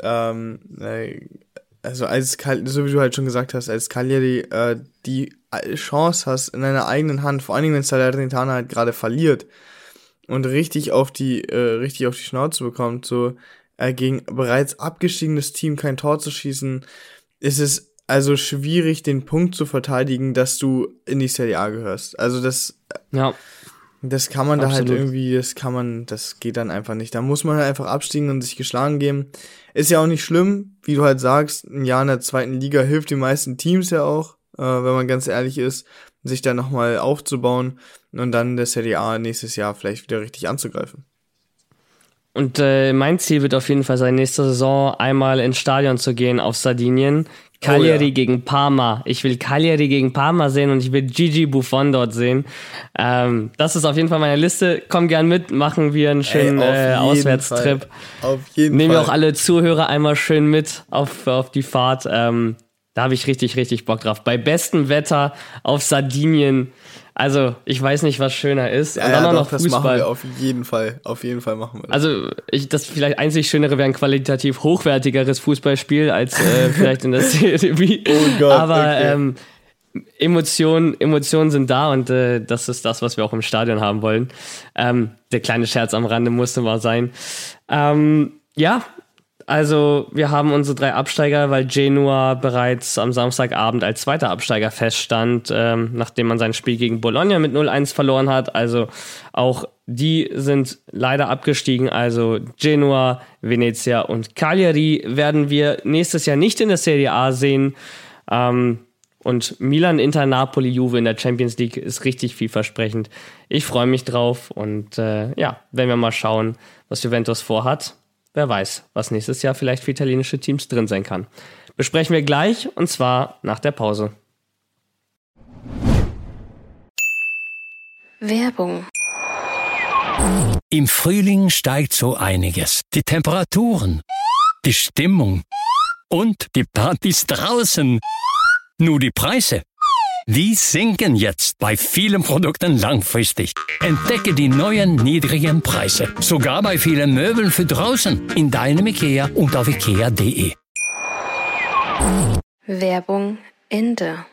also so wie du halt schon gesagt hast, als Cagliari die Chance hast in deiner eigenen Hand, vor allen Dingen, wenn Salernitana halt gerade verliert und richtig auf die Schnauze bekommt, so gegen bereits abgestiegenes Team kein Tor zu schießen, ist es also schwierig, den Punkt zu verteidigen, dass du in die Serie A gehörst. Also das kann man da halt irgendwie, das geht dann einfach nicht. Da muss man halt einfach abstiegen und sich geschlagen geben. Ist ja auch nicht schlimm, wie du halt sagst, ein Jahr in der zweiten Liga hilft den meisten Teams ja auch, wenn man ganz ehrlich ist, sich da nochmal aufzubauen und dann in der Serie A nächstes Jahr vielleicht wieder richtig anzugreifen. Und mein Ziel wird auf jeden Fall sein, nächste Saison einmal ins Stadion zu gehen auf Sardinien. Cagliari gegen Parma. Ich will Cagliari gegen Parma sehen und ich will Gigi Buffon dort sehen. Das ist auf jeden Fall meine Liste. Komm gern mit, machen wir einen schönen Auswärtstrip. Auf jeden Fall. Nehmen wir auch alle Zuhörer einmal schön mit auf die Fahrt. Da habe ich richtig, richtig Bock drauf. Bei bestem Wetter auf Sardinien. Also, ich weiß nicht, was schöner ist. Ja, und dann auch noch Fußball. Das machen wir auf jeden Fall. Auf jeden Fall machen wir das. Also, das vielleicht einzig Schönere wäre ein qualitativ hochwertigeres Fußballspiel als vielleicht in der Serie B. Oh Gott, aber okay. Emotionen sind da und das ist das, was wir auch im Stadion haben wollen. Der kleine Scherz am Rande musste mal sein. Also wir haben unsere 3 Absteiger, weil Genua bereits am Samstagabend als zweiter Absteiger feststand, nachdem man sein Spiel gegen Bologna mit 0-1 verloren hat. Also auch die sind leider abgestiegen. Also Genua, Venezia und Cagliari werden wir nächstes Jahr nicht in der Serie A sehen. Und Milan, Inter, Napoli, Juve in der Champions League ist richtig vielversprechend. Ich freue mich drauf und wenn wir mal schauen, was Juventus vorhat. Wer weiß, was nächstes Jahr vielleicht für italienische Teams drin sein kann. Besprechen wir gleich, und zwar nach der Pause. Werbung. Im Frühling steigt so einiges. Die Temperaturen, die Stimmung und die Partys draußen. Nur die Preise, die sinken jetzt bei vielen Produkten langfristig. Entdecke die neuen niedrigen Preise. Sogar bei vielen Möbeln für draußen. In deinem IKEA und auf ikea.de. Werbung Ende.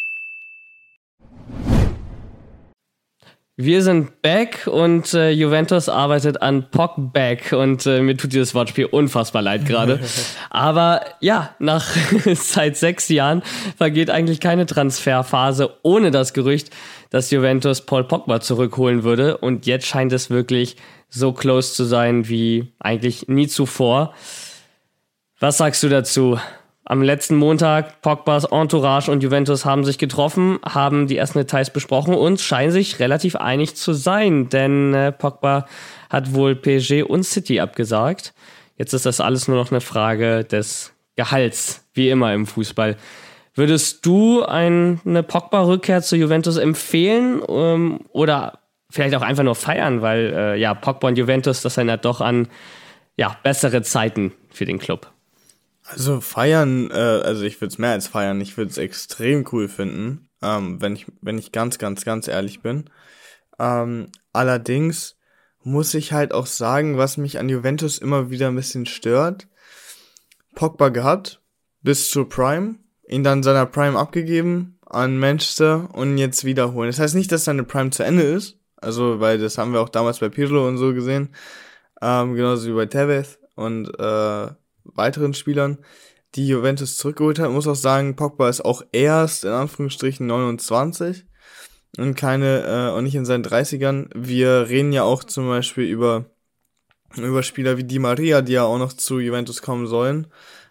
Wir sind back und Juventus arbeitet an Pogback und mir tut dieses Wortspiel unfassbar leid gerade. Aber ja, seit 6 Jahren vergeht eigentlich keine Transferphase ohne das Gerücht, dass Juventus Paul Pogba zurückholen würde. Und jetzt scheint es wirklich so close zu sein wie eigentlich nie zuvor. Was sagst du dazu? Am letzten Montag, Pogbas Entourage und Juventus haben sich getroffen, haben die ersten Details besprochen und scheinen sich relativ einig zu sein, denn Pogba hat wohl PSG und City abgesagt. Jetzt ist das alles nur noch eine Frage des Gehalts, wie immer im Fußball. Würdest du eine Pogba-Rückkehr zu Juventus empfehlen oder vielleicht auch einfach nur feiern, weil Pogba und Juventus, das erinnert doch an bessere Zeiten für den Club? Also feiern, also ich würde es mehr als feiern, ich würde es extrem cool finden, wenn ich ganz, ganz, ganz ehrlich bin. Allerdings muss ich halt auch sagen, was mich an Juventus immer wieder ein bisschen stört. Pogba gehabt, bis zur Prime, ihn dann seiner Prime abgegeben an Manchester und jetzt wiederholen. Das heißt nicht, dass seine Prime zu Ende ist, also weil das haben wir auch damals bei Pirlo und so gesehen, genauso wie bei Tevez und weiteren Spielern, die Juventus zurückgeholt hat. Ich muss auch sagen, Pogba ist auch erst in Anführungsstrichen 29 und und nicht in seinen 30ern. Wir reden ja auch zum Beispiel über Spieler wie Di Maria, die ja auch noch zu Juventus kommen sollen.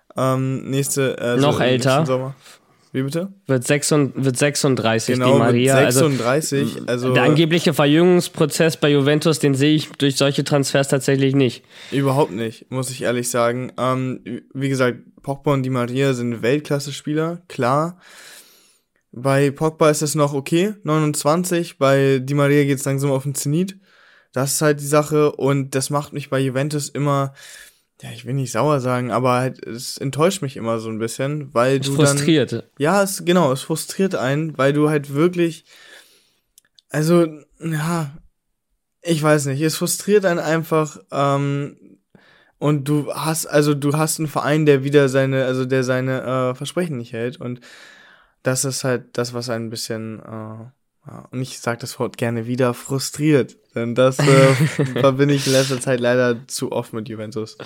Noch älter. Sommer. Wie bitte? Wird 36, genau, Di Maria. 36. Also der angebliche Verjüngungsprozess bei Juventus, den sehe ich durch solche Transfers tatsächlich nicht. Überhaupt nicht, muss ich ehrlich sagen. Wie gesagt, Pogba und Di Maria sind Weltklasse-Spieler, klar. Bei Pogba ist es noch okay, 29. Bei Di Maria geht's langsam auf den Zenit. Das ist halt die Sache und das macht mich bei Juventus immer, ja, ich will nicht sauer sagen, aber halt, es enttäuscht mich immer so ein bisschen, weil du frustriert. Dann... Ja, es frustriert einen, weil du halt wirklich, also, ja, ich weiß nicht, es frustriert einen einfach, und du hast einen Verein, der wieder seine Versprechen nicht hält und das ist halt das, was ein bisschen, und ich sage das Wort gerne wieder, frustriert. Denn das verbinde ich in letzter Zeit leider zu oft mit Juventus.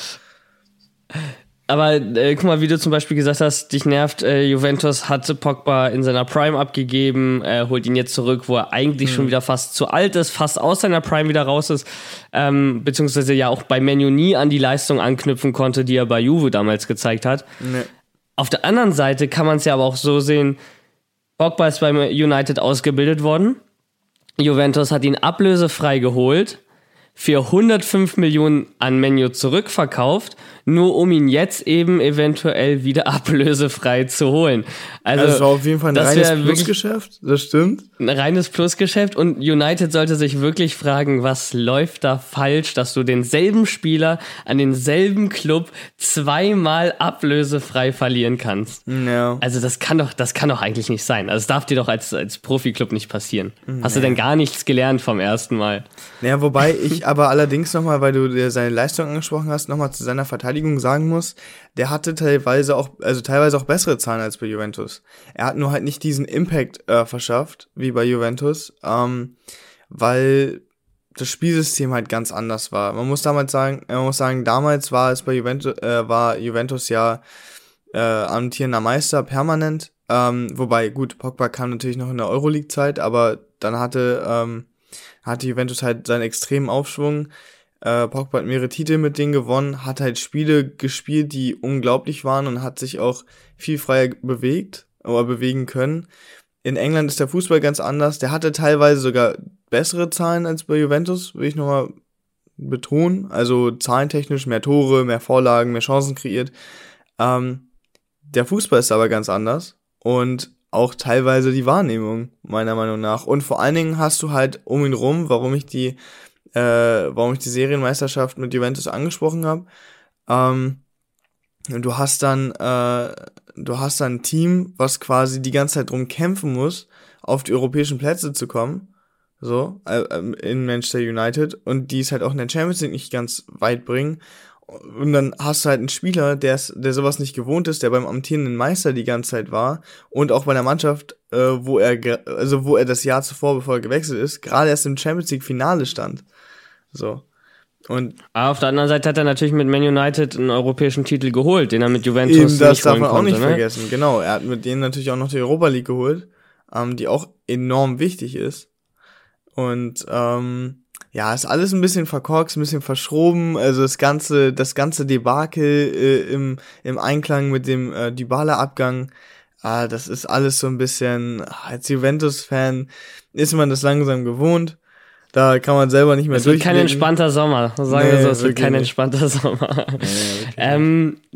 Aber guck mal, wie du zum Beispiel gesagt hast, dich nervt, Juventus hatte Pogba in seiner Prime abgegeben, holt ihn jetzt zurück, wo er eigentlich schon wieder fast zu alt ist, fast aus seiner Prime wieder raus ist, beziehungsweise ja auch bei Man U nie an die Leistung anknüpfen konnte, die er bei Juve damals gezeigt hat. Nee. Auf der anderen Seite kann man es ja aber auch so sehen, Pogba ist beim United ausgebildet worden. Juventus hat ihn ablösefrei geholt, für 105 Millionen an Man U zurückverkauft, nur um ihn jetzt eben eventuell wieder ablösefrei zu holen. Also das war auf jeden Fall ein reines Plusgeschäft, das stimmt. Ein reines Plusgeschäft und United sollte sich wirklich fragen, was läuft da falsch, dass du denselben Spieler an denselben Club zweimal ablösefrei verlieren kannst. Ja. Also das kann doch eigentlich nicht sein. Also das darf dir doch als Profiklub nicht passieren. Ja. Hast du denn gar nichts gelernt vom ersten Mal? Naja, wobei ich aber allerdings nochmal, weil du dir seine Leistung angesprochen hast, nochmal zu seiner Verteidigung sagen muss, der hatte teilweise auch bessere Zahlen als bei Juventus. Er hat nur halt nicht diesen Impact verschafft, wie bei Juventus, weil das Spielsystem halt ganz anders war. Man muss sagen, damals war es bei Juventus ja amtierender Meister permanent, wobei, gut, Pogba kam natürlich noch in der Euroleague-Zeit, aber dann hatte Juventus halt seinen extremen Aufschwung. Pogba hat mehrere Titel mit denen gewonnen, hat halt Spiele gespielt, die unglaublich waren und hat sich auch viel freier bewegen können. In England ist der Fußball ganz anders. Der hatte teilweise sogar bessere Zahlen als bei Juventus, will ich nochmal betonen. Also zahlentechnisch mehr Tore, mehr Vorlagen, mehr Chancen kreiert. Der Fußball ist aber ganz anders und auch teilweise die Wahrnehmung, meiner Meinung nach. Und vor allen Dingen hast du halt um ihn rum, warum ich die Serienmeisterschaft mit Juventus angesprochen habe. Du hast dann ein Team, was quasi die ganze Zeit drum kämpfen muss, auf die europäischen Plätze zu kommen, so in Manchester United, und die es halt auch in der Champions League nicht ganz weit bringen. Und dann hast du halt einen Spieler, der sowas nicht gewohnt ist, der beim amtierenden Meister die ganze Zeit war und auch bei der Mannschaft, wo er das Jahr zuvor, bevor er gewechselt ist, gerade erst im Champions League Finale stand. So. Und auf der anderen Seite hat er natürlich mit Man United einen europäischen Titel geholt, den er mit Juventus eben, nicht holen konnte. Das darf man auch nicht vergessen, genau. Er hat mit denen natürlich auch noch die Europa League geholt, die auch enorm wichtig ist. Und ist alles ein bisschen verkorkst, ein bisschen verschroben. Also das ganze Debakel im Einklang mit dem Dybala-Abgang, das ist alles so ein bisschen, als Juventus-Fan ist man das langsam gewohnt. Da kann man selber nicht mehr durchblicken. Es wird kein entspannter Sommer, sagen wir so, es wird kein entspannter Sommer.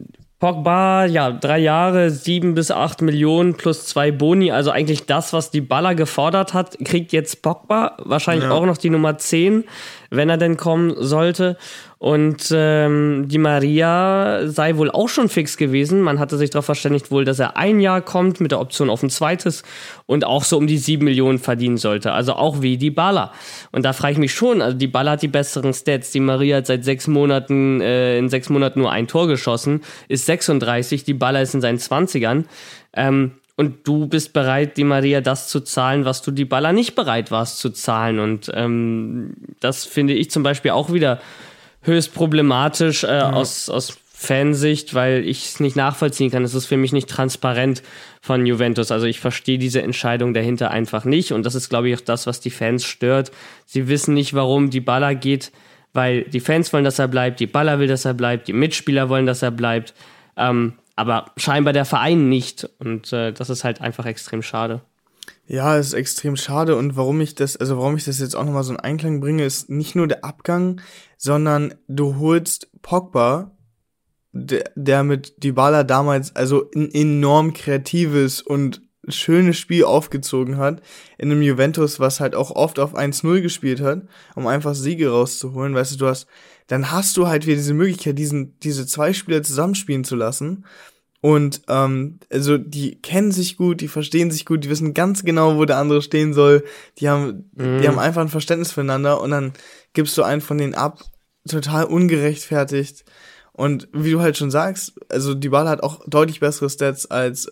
Pogba, ja, 3 Jahre, 7 bis 8 Millionen plus 2 Boni, also eigentlich das, was Dybala gefordert hat, kriegt jetzt Pogba, wahrscheinlich auch noch die Nummer 10, wenn er denn kommen sollte. Und Di Maria sei wohl auch schon fix gewesen. Man hatte sich darauf verständigt wohl, dass er 1 Jahr kommt mit der Option auf ein zweites und auch so um die 7 Millionen verdienen sollte. Also auch wie Dybala. Und da frage ich mich schon, also Dybala hat die besseren Stats. Di Maria hat seit 6 Monaten, in 6 Monaten nur ein Tor geschossen, ist 36, Dybala ist in seinen 20ern. Und du bist bereit, Di Maria das zu zahlen, was du Dybala nicht bereit warst zu zahlen. Und das finde ich zum Beispiel auch wieder höchst problematisch aus Fansicht, weil ich es nicht nachvollziehen kann. Es ist für mich nicht transparent von Juventus. Also ich verstehe diese Entscheidung dahinter einfach nicht. Und das ist, glaube ich, auch das, was die Fans stört. Sie wissen nicht, warum Dybala geht, weil die Fans wollen, dass er bleibt, Dybala will, dass er bleibt, die Mitspieler wollen, dass er bleibt. Aber scheinbar der Verein nicht. Und das ist halt einfach extrem schade. Ja, es ist extrem schade und warum ich das jetzt auch nochmal so in Einklang bringe, ist nicht nur der Abgang, sondern du holst Pogba, der mit Dybala damals also ein enorm kreatives und schönes Spiel aufgezogen hat, in einem Juventus, was halt auch oft auf 1-0 gespielt hat, um einfach Siege rauszuholen, weißt du, dann hast du halt wieder diese Möglichkeit, diese 2 Spieler zusammenspielen zu lassen. Und also die kennen sich gut, die verstehen sich gut, die wissen ganz genau, wo der andere stehen soll. Die haben einfach ein Verständnis füreinander und dann gibst du einen von denen ab, total ungerechtfertigt. Und wie du halt schon sagst, also Dybala hat auch deutlich bessere Stats als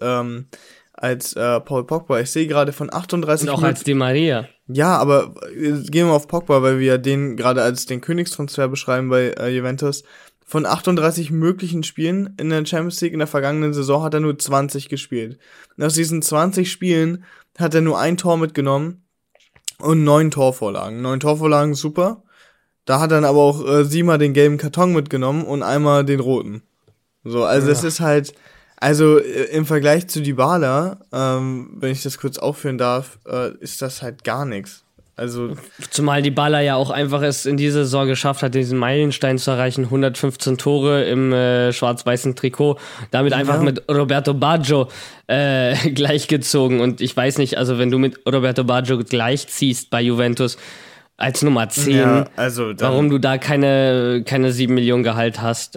Paul Pogba. Ich sehe gerade von 38 und auch als Di Maria. Ja, aber gehen wir mal auf Pogba, weil wir ja den gerade als den Königstransfer beschreiben bei Juventus. Von 38 möglichen Spielen in der Champions League in der vergangenen Saison hat er nur 20 gespielt. Und aus diesen 20 Spielen hat er nur 1 Tor mitgenommen und 9 Torvorlagen. 9 Torvorlagen, super. Da hat er dann aber auch 7-mal den gelben Karton mitgenommen und einmal den roten. So, also es ist halt, also im Vergleich zu Dybala, wenn ich das kurz aufführen darf, ist das halt gar nichts. Also zumal Dybala ja auch einfach es in dieser Saison geschafft hat, diesen Meilenstein zu erreichen, 115 Tore im schwarz-weißen Trikot, damit einfach mit Roberto Baggio gleichgezogen. Und ich weiß nicht, also wenn du mit Roberto Baggio gleichziehst bei Juventus als Nummer 10, warum du da keine 7 Millionen Gehalt hast,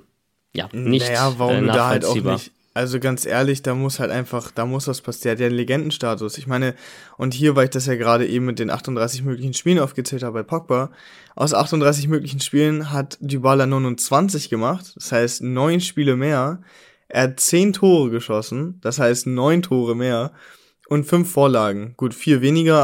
nicht warum du da halt auch nicht. Also ganz ehrlich, da muss was passieren. Der hat ja einen Legendenstatus. Ich meine, und hier, weil ich das ja gerade eben mit den 38 möglichen Spielen aufgezählt habe bei Pogba, aus 38 möglichen Spielen hat Dybala 29 gemacht, das heißt 9 Spiele mehr. Er hat 10 Tore geschossen, das heißt 9 Tore mehr und 5 Vorlagen. Gut, 4 weniger,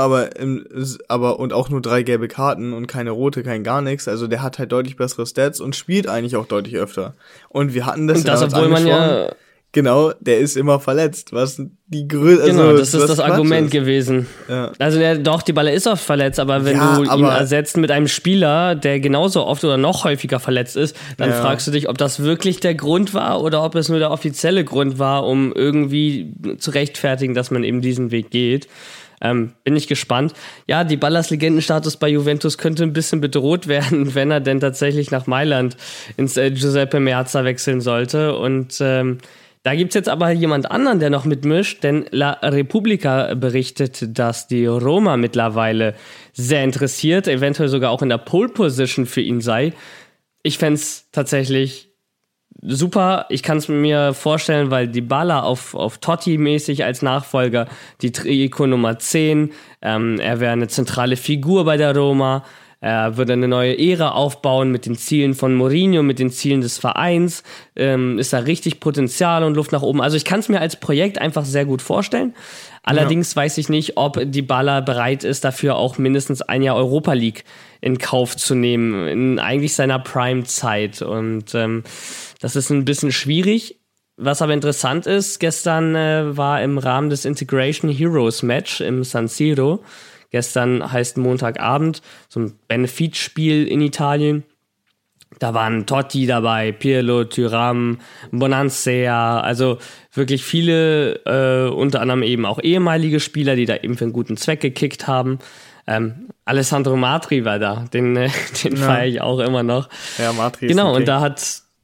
aber und auch nur 3 gelbe Karten und keine rote, kein gar nichts. Also der hat halt deutlich bessere Stats und spielt eigentlich auch deutlich öfter. Und wir hatten das, und das, obwohl man ja genau, der ist immer verletzt, was die Größe. Genau, das ist das Argument gewesen. Ja. Also Dybala ist oft verletzt, aber wenn du ihn ersetzt mit einem Spieler, der genauso oft oder noch häufiger verletzt ist, dann fragst du dich, ob das wirklich der Grund war oder ob es nur der offizielle Grund war, um irgendwie zu rechtfertigen, dass man eben diesen Weg geht. Bin ich gespannt. Ja, Dybalas Legendenstatus bei Juventus könnte ein bisschen bedroht werden, wenn er denn tatsächlich nach Mailand ins Giuseppe Meazza wechseln sollte. Und da gibt's jetzt aber jemand anderen, der noch mitmischt, denn La Repubblica berichtet, dass die Roma mittlerweile sehr interessiert, eventuell sogar auch in der Pole Position für ihn sei. Ich fänd's tatsächlich super. Ich kann es mir vorstellen, weil Dybala auf Totti-mäßig als Nachfolger, die Trikot Nummer 10, er wäre eine zentrale Figur bei der Roma. Er würde eine neue Ära aufbauen mit den Zielen von Mourinho, mit den Zielen des Vereins. Ist da richtig Potenzial und Luft nach oben. Also ich kann es mir als Projekt einfach sehr gut vorstellen. Allerdings weiß ich nicht, ob Dybala bereit ist, dafür auch mindestens 1 Jahr Europa League in Kauf zu nehmen, in eigentlich seiner Prime-Zeit. Und das ist ein bisschen schwierig. Was aber interessant ist, gestern war im Rahmen des Integration Heroes Match im San Siro, gestern heißt Montagabend, so ein Benefizspiel in Italien. Da waren Totti dabei, Pirlo, Thuram, Bonansea, also wirklich viele, unter anderem eben auch ehemalige Spieler, die da eben für einen guten Zweck gekickt haben. Alessandro Matri war da, den feiere ich auch immer noch. Ja, Matri ist genau, und da hat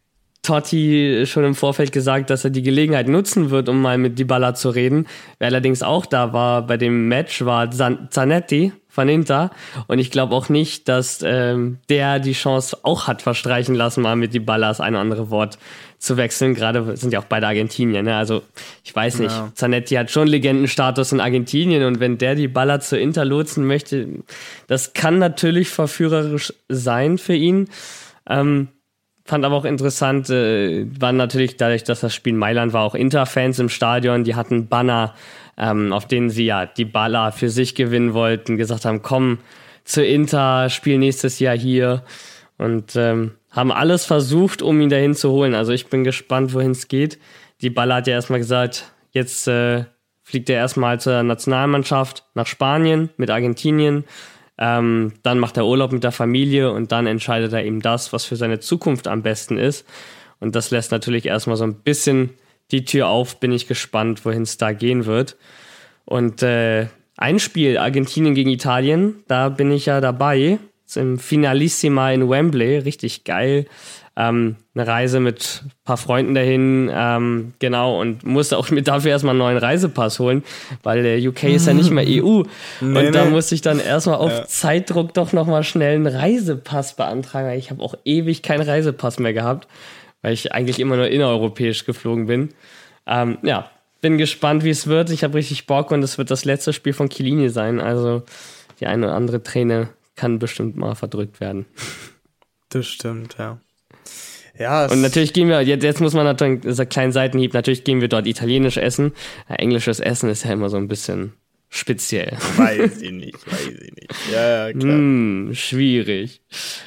Totti schon im Vorfeld gesagt, dass er die Gelegenheit nutzen wird, um mal mit Dybala zu reden. Wer allerdings auch da war bei dem Match, war Zanetti von Inter. Und ich glaube auch nicht, dass der die Chance auch hat verstreichen lassen, mal mit Dybala das eine oder andere Wort zu wechseln. Gerade sind ja auch beide Argentinier. Ne? Also ich weiß nicht, ja. Zanetti hat schon Legendenstatus in Argentinien. Und wenn der Dybala zu Inter lotsen möchte, das kann natürlich verführerisch sein für ihn. Fand aber auch interessant, waren natürlich dadurch, dass das Spiel in Mailand war, auch Inter-Fans im Stadion, die hatten Banner, auf denen sie ja Dybala für sich gewinnen wollten, gesagt haben, komm zu Inter, spiel nächstes Jahr hier und haben alles versucht, um ihn dahin zu holen. Also ich bin gespannt, wohin es geht. Dybala hat ja erstmal gesagt, jetzt fliegt er erstmal zur Nationalmannschaft nach Spanien mit Argentinien. Dann macht er Urlaub mit der Familie und dann entscheidet er eben das, was für seine Zukunft am besten ist. Und das lässt natürlich erstmal so ein bisschen die Tür auf. Bin ich gespannt, wohin es da gehen wird. Und ein Spiel, Argentinien gegen Italien, da bin ich ja dabei. Im Finalissima in Wembley, richtig geil. Eine Reise mit ein paar Freunden dahin, genau, und musste auch mir dafür erstmal einen neuen Reisepass holen, weil der UK ist ja nicht mehr EU. Und da musste ich dann erstmal auf Zeitdruck doch nochmal schnell einen Reisepass beantragen. Ich habe auch ewig keinen Reisepass mehr gehabt, weil ich eigentlich immer nur innereuropäisch geflogen bin. Ja, bin gespannt, wie es wird. Ich habe richtig Bock und es wird das letzte Spiel von Chiellini sein. Also die eine oder andere Träne kann bestimmt mal verdrückt werden. Das stimmt, ja. Ja, und natürlich gehen wir, jetzt muss man natürlich, das ist ein kleiner Seitenhieb, natürlich gehen wir dort italienisch essen. Englisches Essen ist ja immer so ein bisschen speziell. Weiß ich nicht. Ja, klar. Schwierig.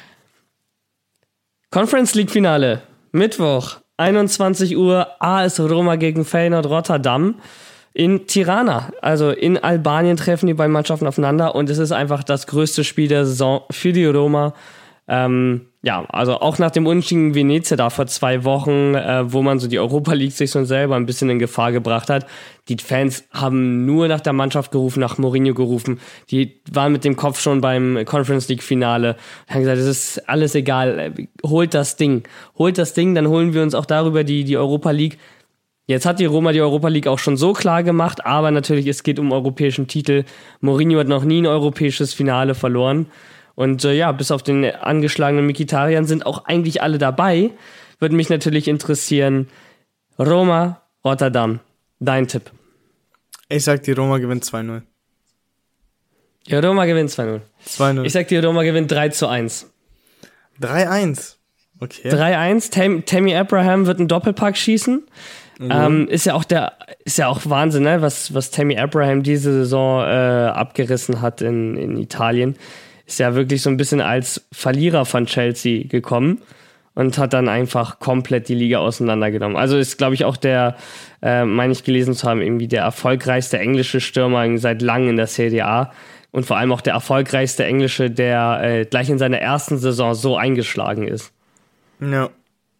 Conference League Finale, Mittwoch, 21 Uhr, AS Roma gegen Feyenoord Rotterdam in Tirana. Also in Albanien treffen die beiden Mannschaften aufeinander und es ist einfach das größte Spiel der Saison für die Roma. Ja, also auch nach dem Unentschieden Venezia da vor 2 Wochen, wo man so die Europa League sich so selber ein bisschen in Gefahr gebracht hat. Die Fans haben nur nach der Mannschaft gerufen, nach Mourinho gerufen. Die waren mit dem Kopf schon beim Conference League Finale. Haben gesagt, es ist alles egal, holt das Ding, dann holen wir uns auch darüber die Europa League. Jetzt hat die Roma die Europa League auch schon so klar gemacht, aber natürlich, es geht um europäischen Titel. Mourinho hat noch nie ein europäisches Finale verloren. Und ja, bis auf den angeschlagenen Mkhitaryan sind auch eigentlich alle dabei. Würde mich natürlich interessieren, Roma, Rotterdam, dein Tipp. Ich sag, die Roma gewinnt 2-0. Die Roma gewinnt 2-0. 2-0. Ich sag, die Roma gewinnt 3-1. 3-1? Okay. 3-1, Tammy Abraham wird einen Doppelpack schießen. Ist ja auch Wahnsinn, ne? was Tammy Abraham diese Saison abgerissen hat in Italien. Ist ja wirklich so ein bisschen als Verlierer von Chelsea gekommen und hat dann einfach komplett die Liga auseinandergenommen. Also ist, glaube ich, auch der, meine ich gelesen zu haben, irgendwie der erfolgreichste englische Stürmer seit langem in der Serie A und vor allem auch der erfolgreichste Englische, der gleich in seiner ersten Saison so eingeschlagen ist. Ja.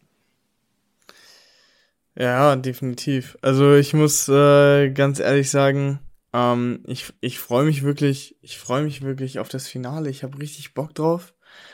Ja, definitiv. Also ich muss ganz ehrlich sagen, ich freue mich wirklich auf das Finale. Ich habe richtig Bock drauf.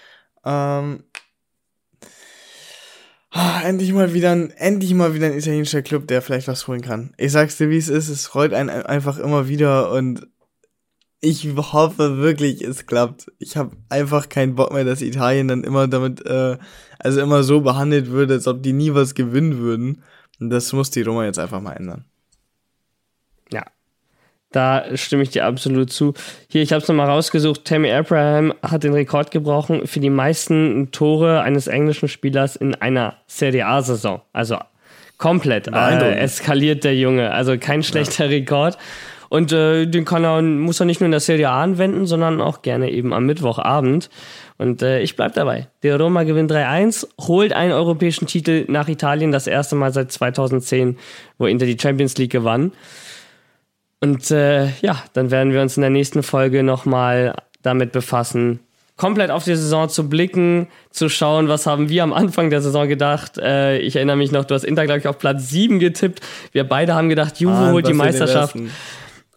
Endlich mal wieder ein italienischer Club, der vielleicht was holen kann. Ich sag's dir, wie es ist. Es freut einen einfach immer wieder und ich hoffe wirklich, es klappt. Ich habe einfach keinen Bock mehr, dass Italien dann immer damit, immer so behandelt wird, als ob die nie was gewinnen würden. Und das muss die Roma jetzt einfach mal ändern. Ja, da stimme ich dir absolut zu. Hier, ich habe es nochmal rausgesucht. Tammy Abraham hat den Rekord gebrochen für die meisten Tore eines englischen Spielers in einer Serie A-Saison. Also komplett eskaliert der Junge. Also kein schlechter Rekord. Und den muss er nicht nur in der Serie A anwenden, sondern auch gerne eben am Mittwochabend. Und ich bleib dabei. Die Roma gewinnt 3-1, holt einen europäischen Titel nach Italien, das erste Mal seit 2010, wo Inter die Champions League gewann. Und ja, dann werden wir uns in der nächsten Folge nochmal damit befassen, komplett auf die Saison zu blicken, zu schauen, was haben wir am Anfang der Saison gedacht. Ich erinnere mich noch, du hast Inter, glaube ich, auf Platz 7 getippt. Wir beide haben gedacht, Juve holt die Meisterschaft.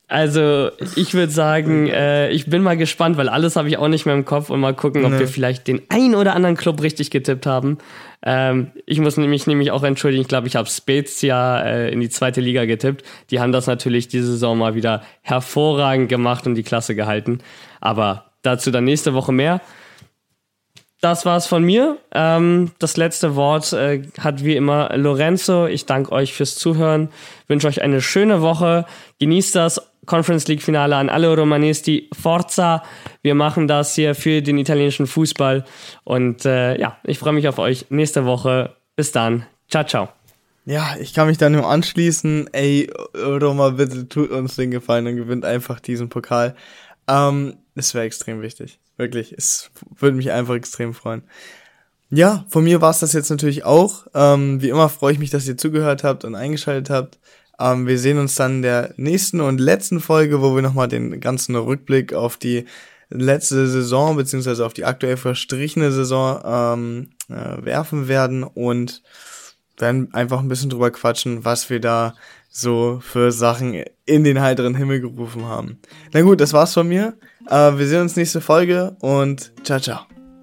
Also ich würde sagen, ich bin mal gespannt, weil alles habe ich auch nicht mehr im Kopf und mal gucken, ob wir vielleicht den ein oder anderen Club richtig getippt haben. Ich muss mich nämlich auch entschuldigen, ich glaube, ich habe Spezia in die 2. Liga getippt. Die haben das natürlich diese Saison mal wieder hervorragend gemacht und die Klasse gehalten. Aber dazu dann nächste Woche mehr. Das war's von mir. Das letzte Wort hat wie immer Lorenzo. Ich danke euch fürs Zuhören, wünsche euch eine schöne Woche. Genießt das Conference League Finale an alle Romanisti. Forza! Wir machen das hier für den italienischen Fußball. Und ich freue mich auf euch nächste Woche. Bis dann. Ciao, ciao. Ja, ich kann mich da nur anschließen. Ey, Roma, bitte tut uns den Gefallen und gewinnt einfach diesen Pokal. Das wäre extrem wichtig. Wirklich, es würde mich einfach extrem freuen. Ja, von mir war es das jetzt natürlich auch. Wie immer freue ich mich, dass ihr zugehört habt und eingeschaltet habt. Wir sehen uns dann in der nächsten und letzten Folge, wo wir nochmal den ganzen Rückblick auf die letzte Saison beziehungsweise auf die aktuell verstrichene Saison werfen werden und werden einfach ein bisschen drüber quatschen, was wir da so für Sachen in den heiteren Himmel gerufen haben. Na gut, das war's von mir. Wir sehen uns nächste Folge und ciao, ciao.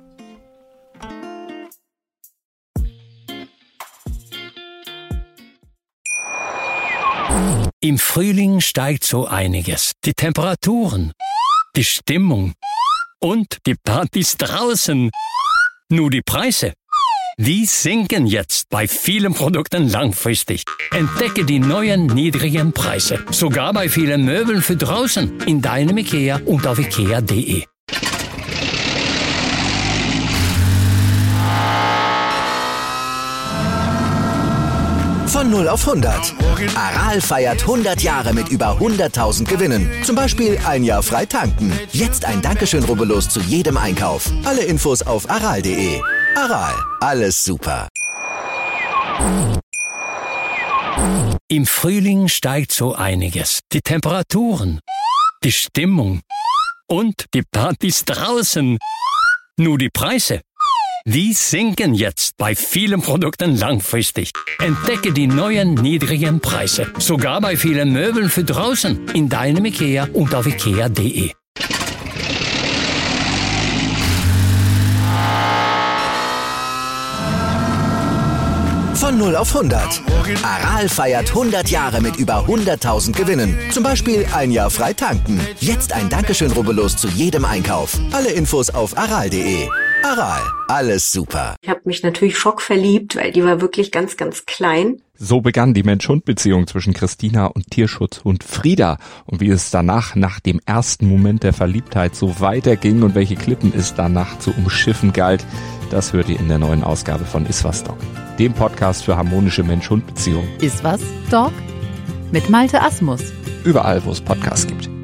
Im Frühling steigt so einiges. Die Temperaturen, die Stimmung und die Partys draußen. Nur die Preise, die sinken jetzt bei vielen Produkten langfristig. Entdecke die neuen niedrigen Preise. Sogar bei vielen Möbeln für draußen. In deinem IKEA und auf IKEA.de. Von 0 auf 100. Aral feiert 100 Jahre mit über 100.000 Gewinnen. Zum Beispiel ein Jahr frei tanken. Jetzt ein Dankeschön, rubbellos zu jedem Einkauf. Alle Infos auf aral.de. Aral, alles super. Im Frühling steigt so einiges. Die Temperaturen, die Stimmung und die Partys draußen. Nur die Preise, die sinken jetzt bei vielen Produkten langfristig. Entdecke die neuen niedrigen Preise. Sogar bei vielen Möbeln für draußen. In deinem IKEA und auf IKEA.de. Von 0 auf 100. Aral feiert 100 Jahre mit über 100.000 Gewinnen. Zum Beispiel ein Jahr frei tanken. Jetzt ein Dankeschön, rubbellos zu jedem Einkauf. Alle Infos auf aral.de. Aral, alles super. Ich habe mich natürlich schockverliebt, weil die war wirklich ganz, ganz klein. So begann die Mensch-Hund-Beziehung zwischen Christina und Tierschutzhund Frieda. Und wie es danach, nach dem ersten Moment der Verliebtheit, so weiterging und welche Klippen es danach zu umschiffen galt, das hört ihr in der neuen Ausgabe von Iswas Dog, dem Podcast für harmonische Mensch-Hund-Beziehungen. Iswas Dog mit Malte Asmus. Überall, wo es Podcasts gibt.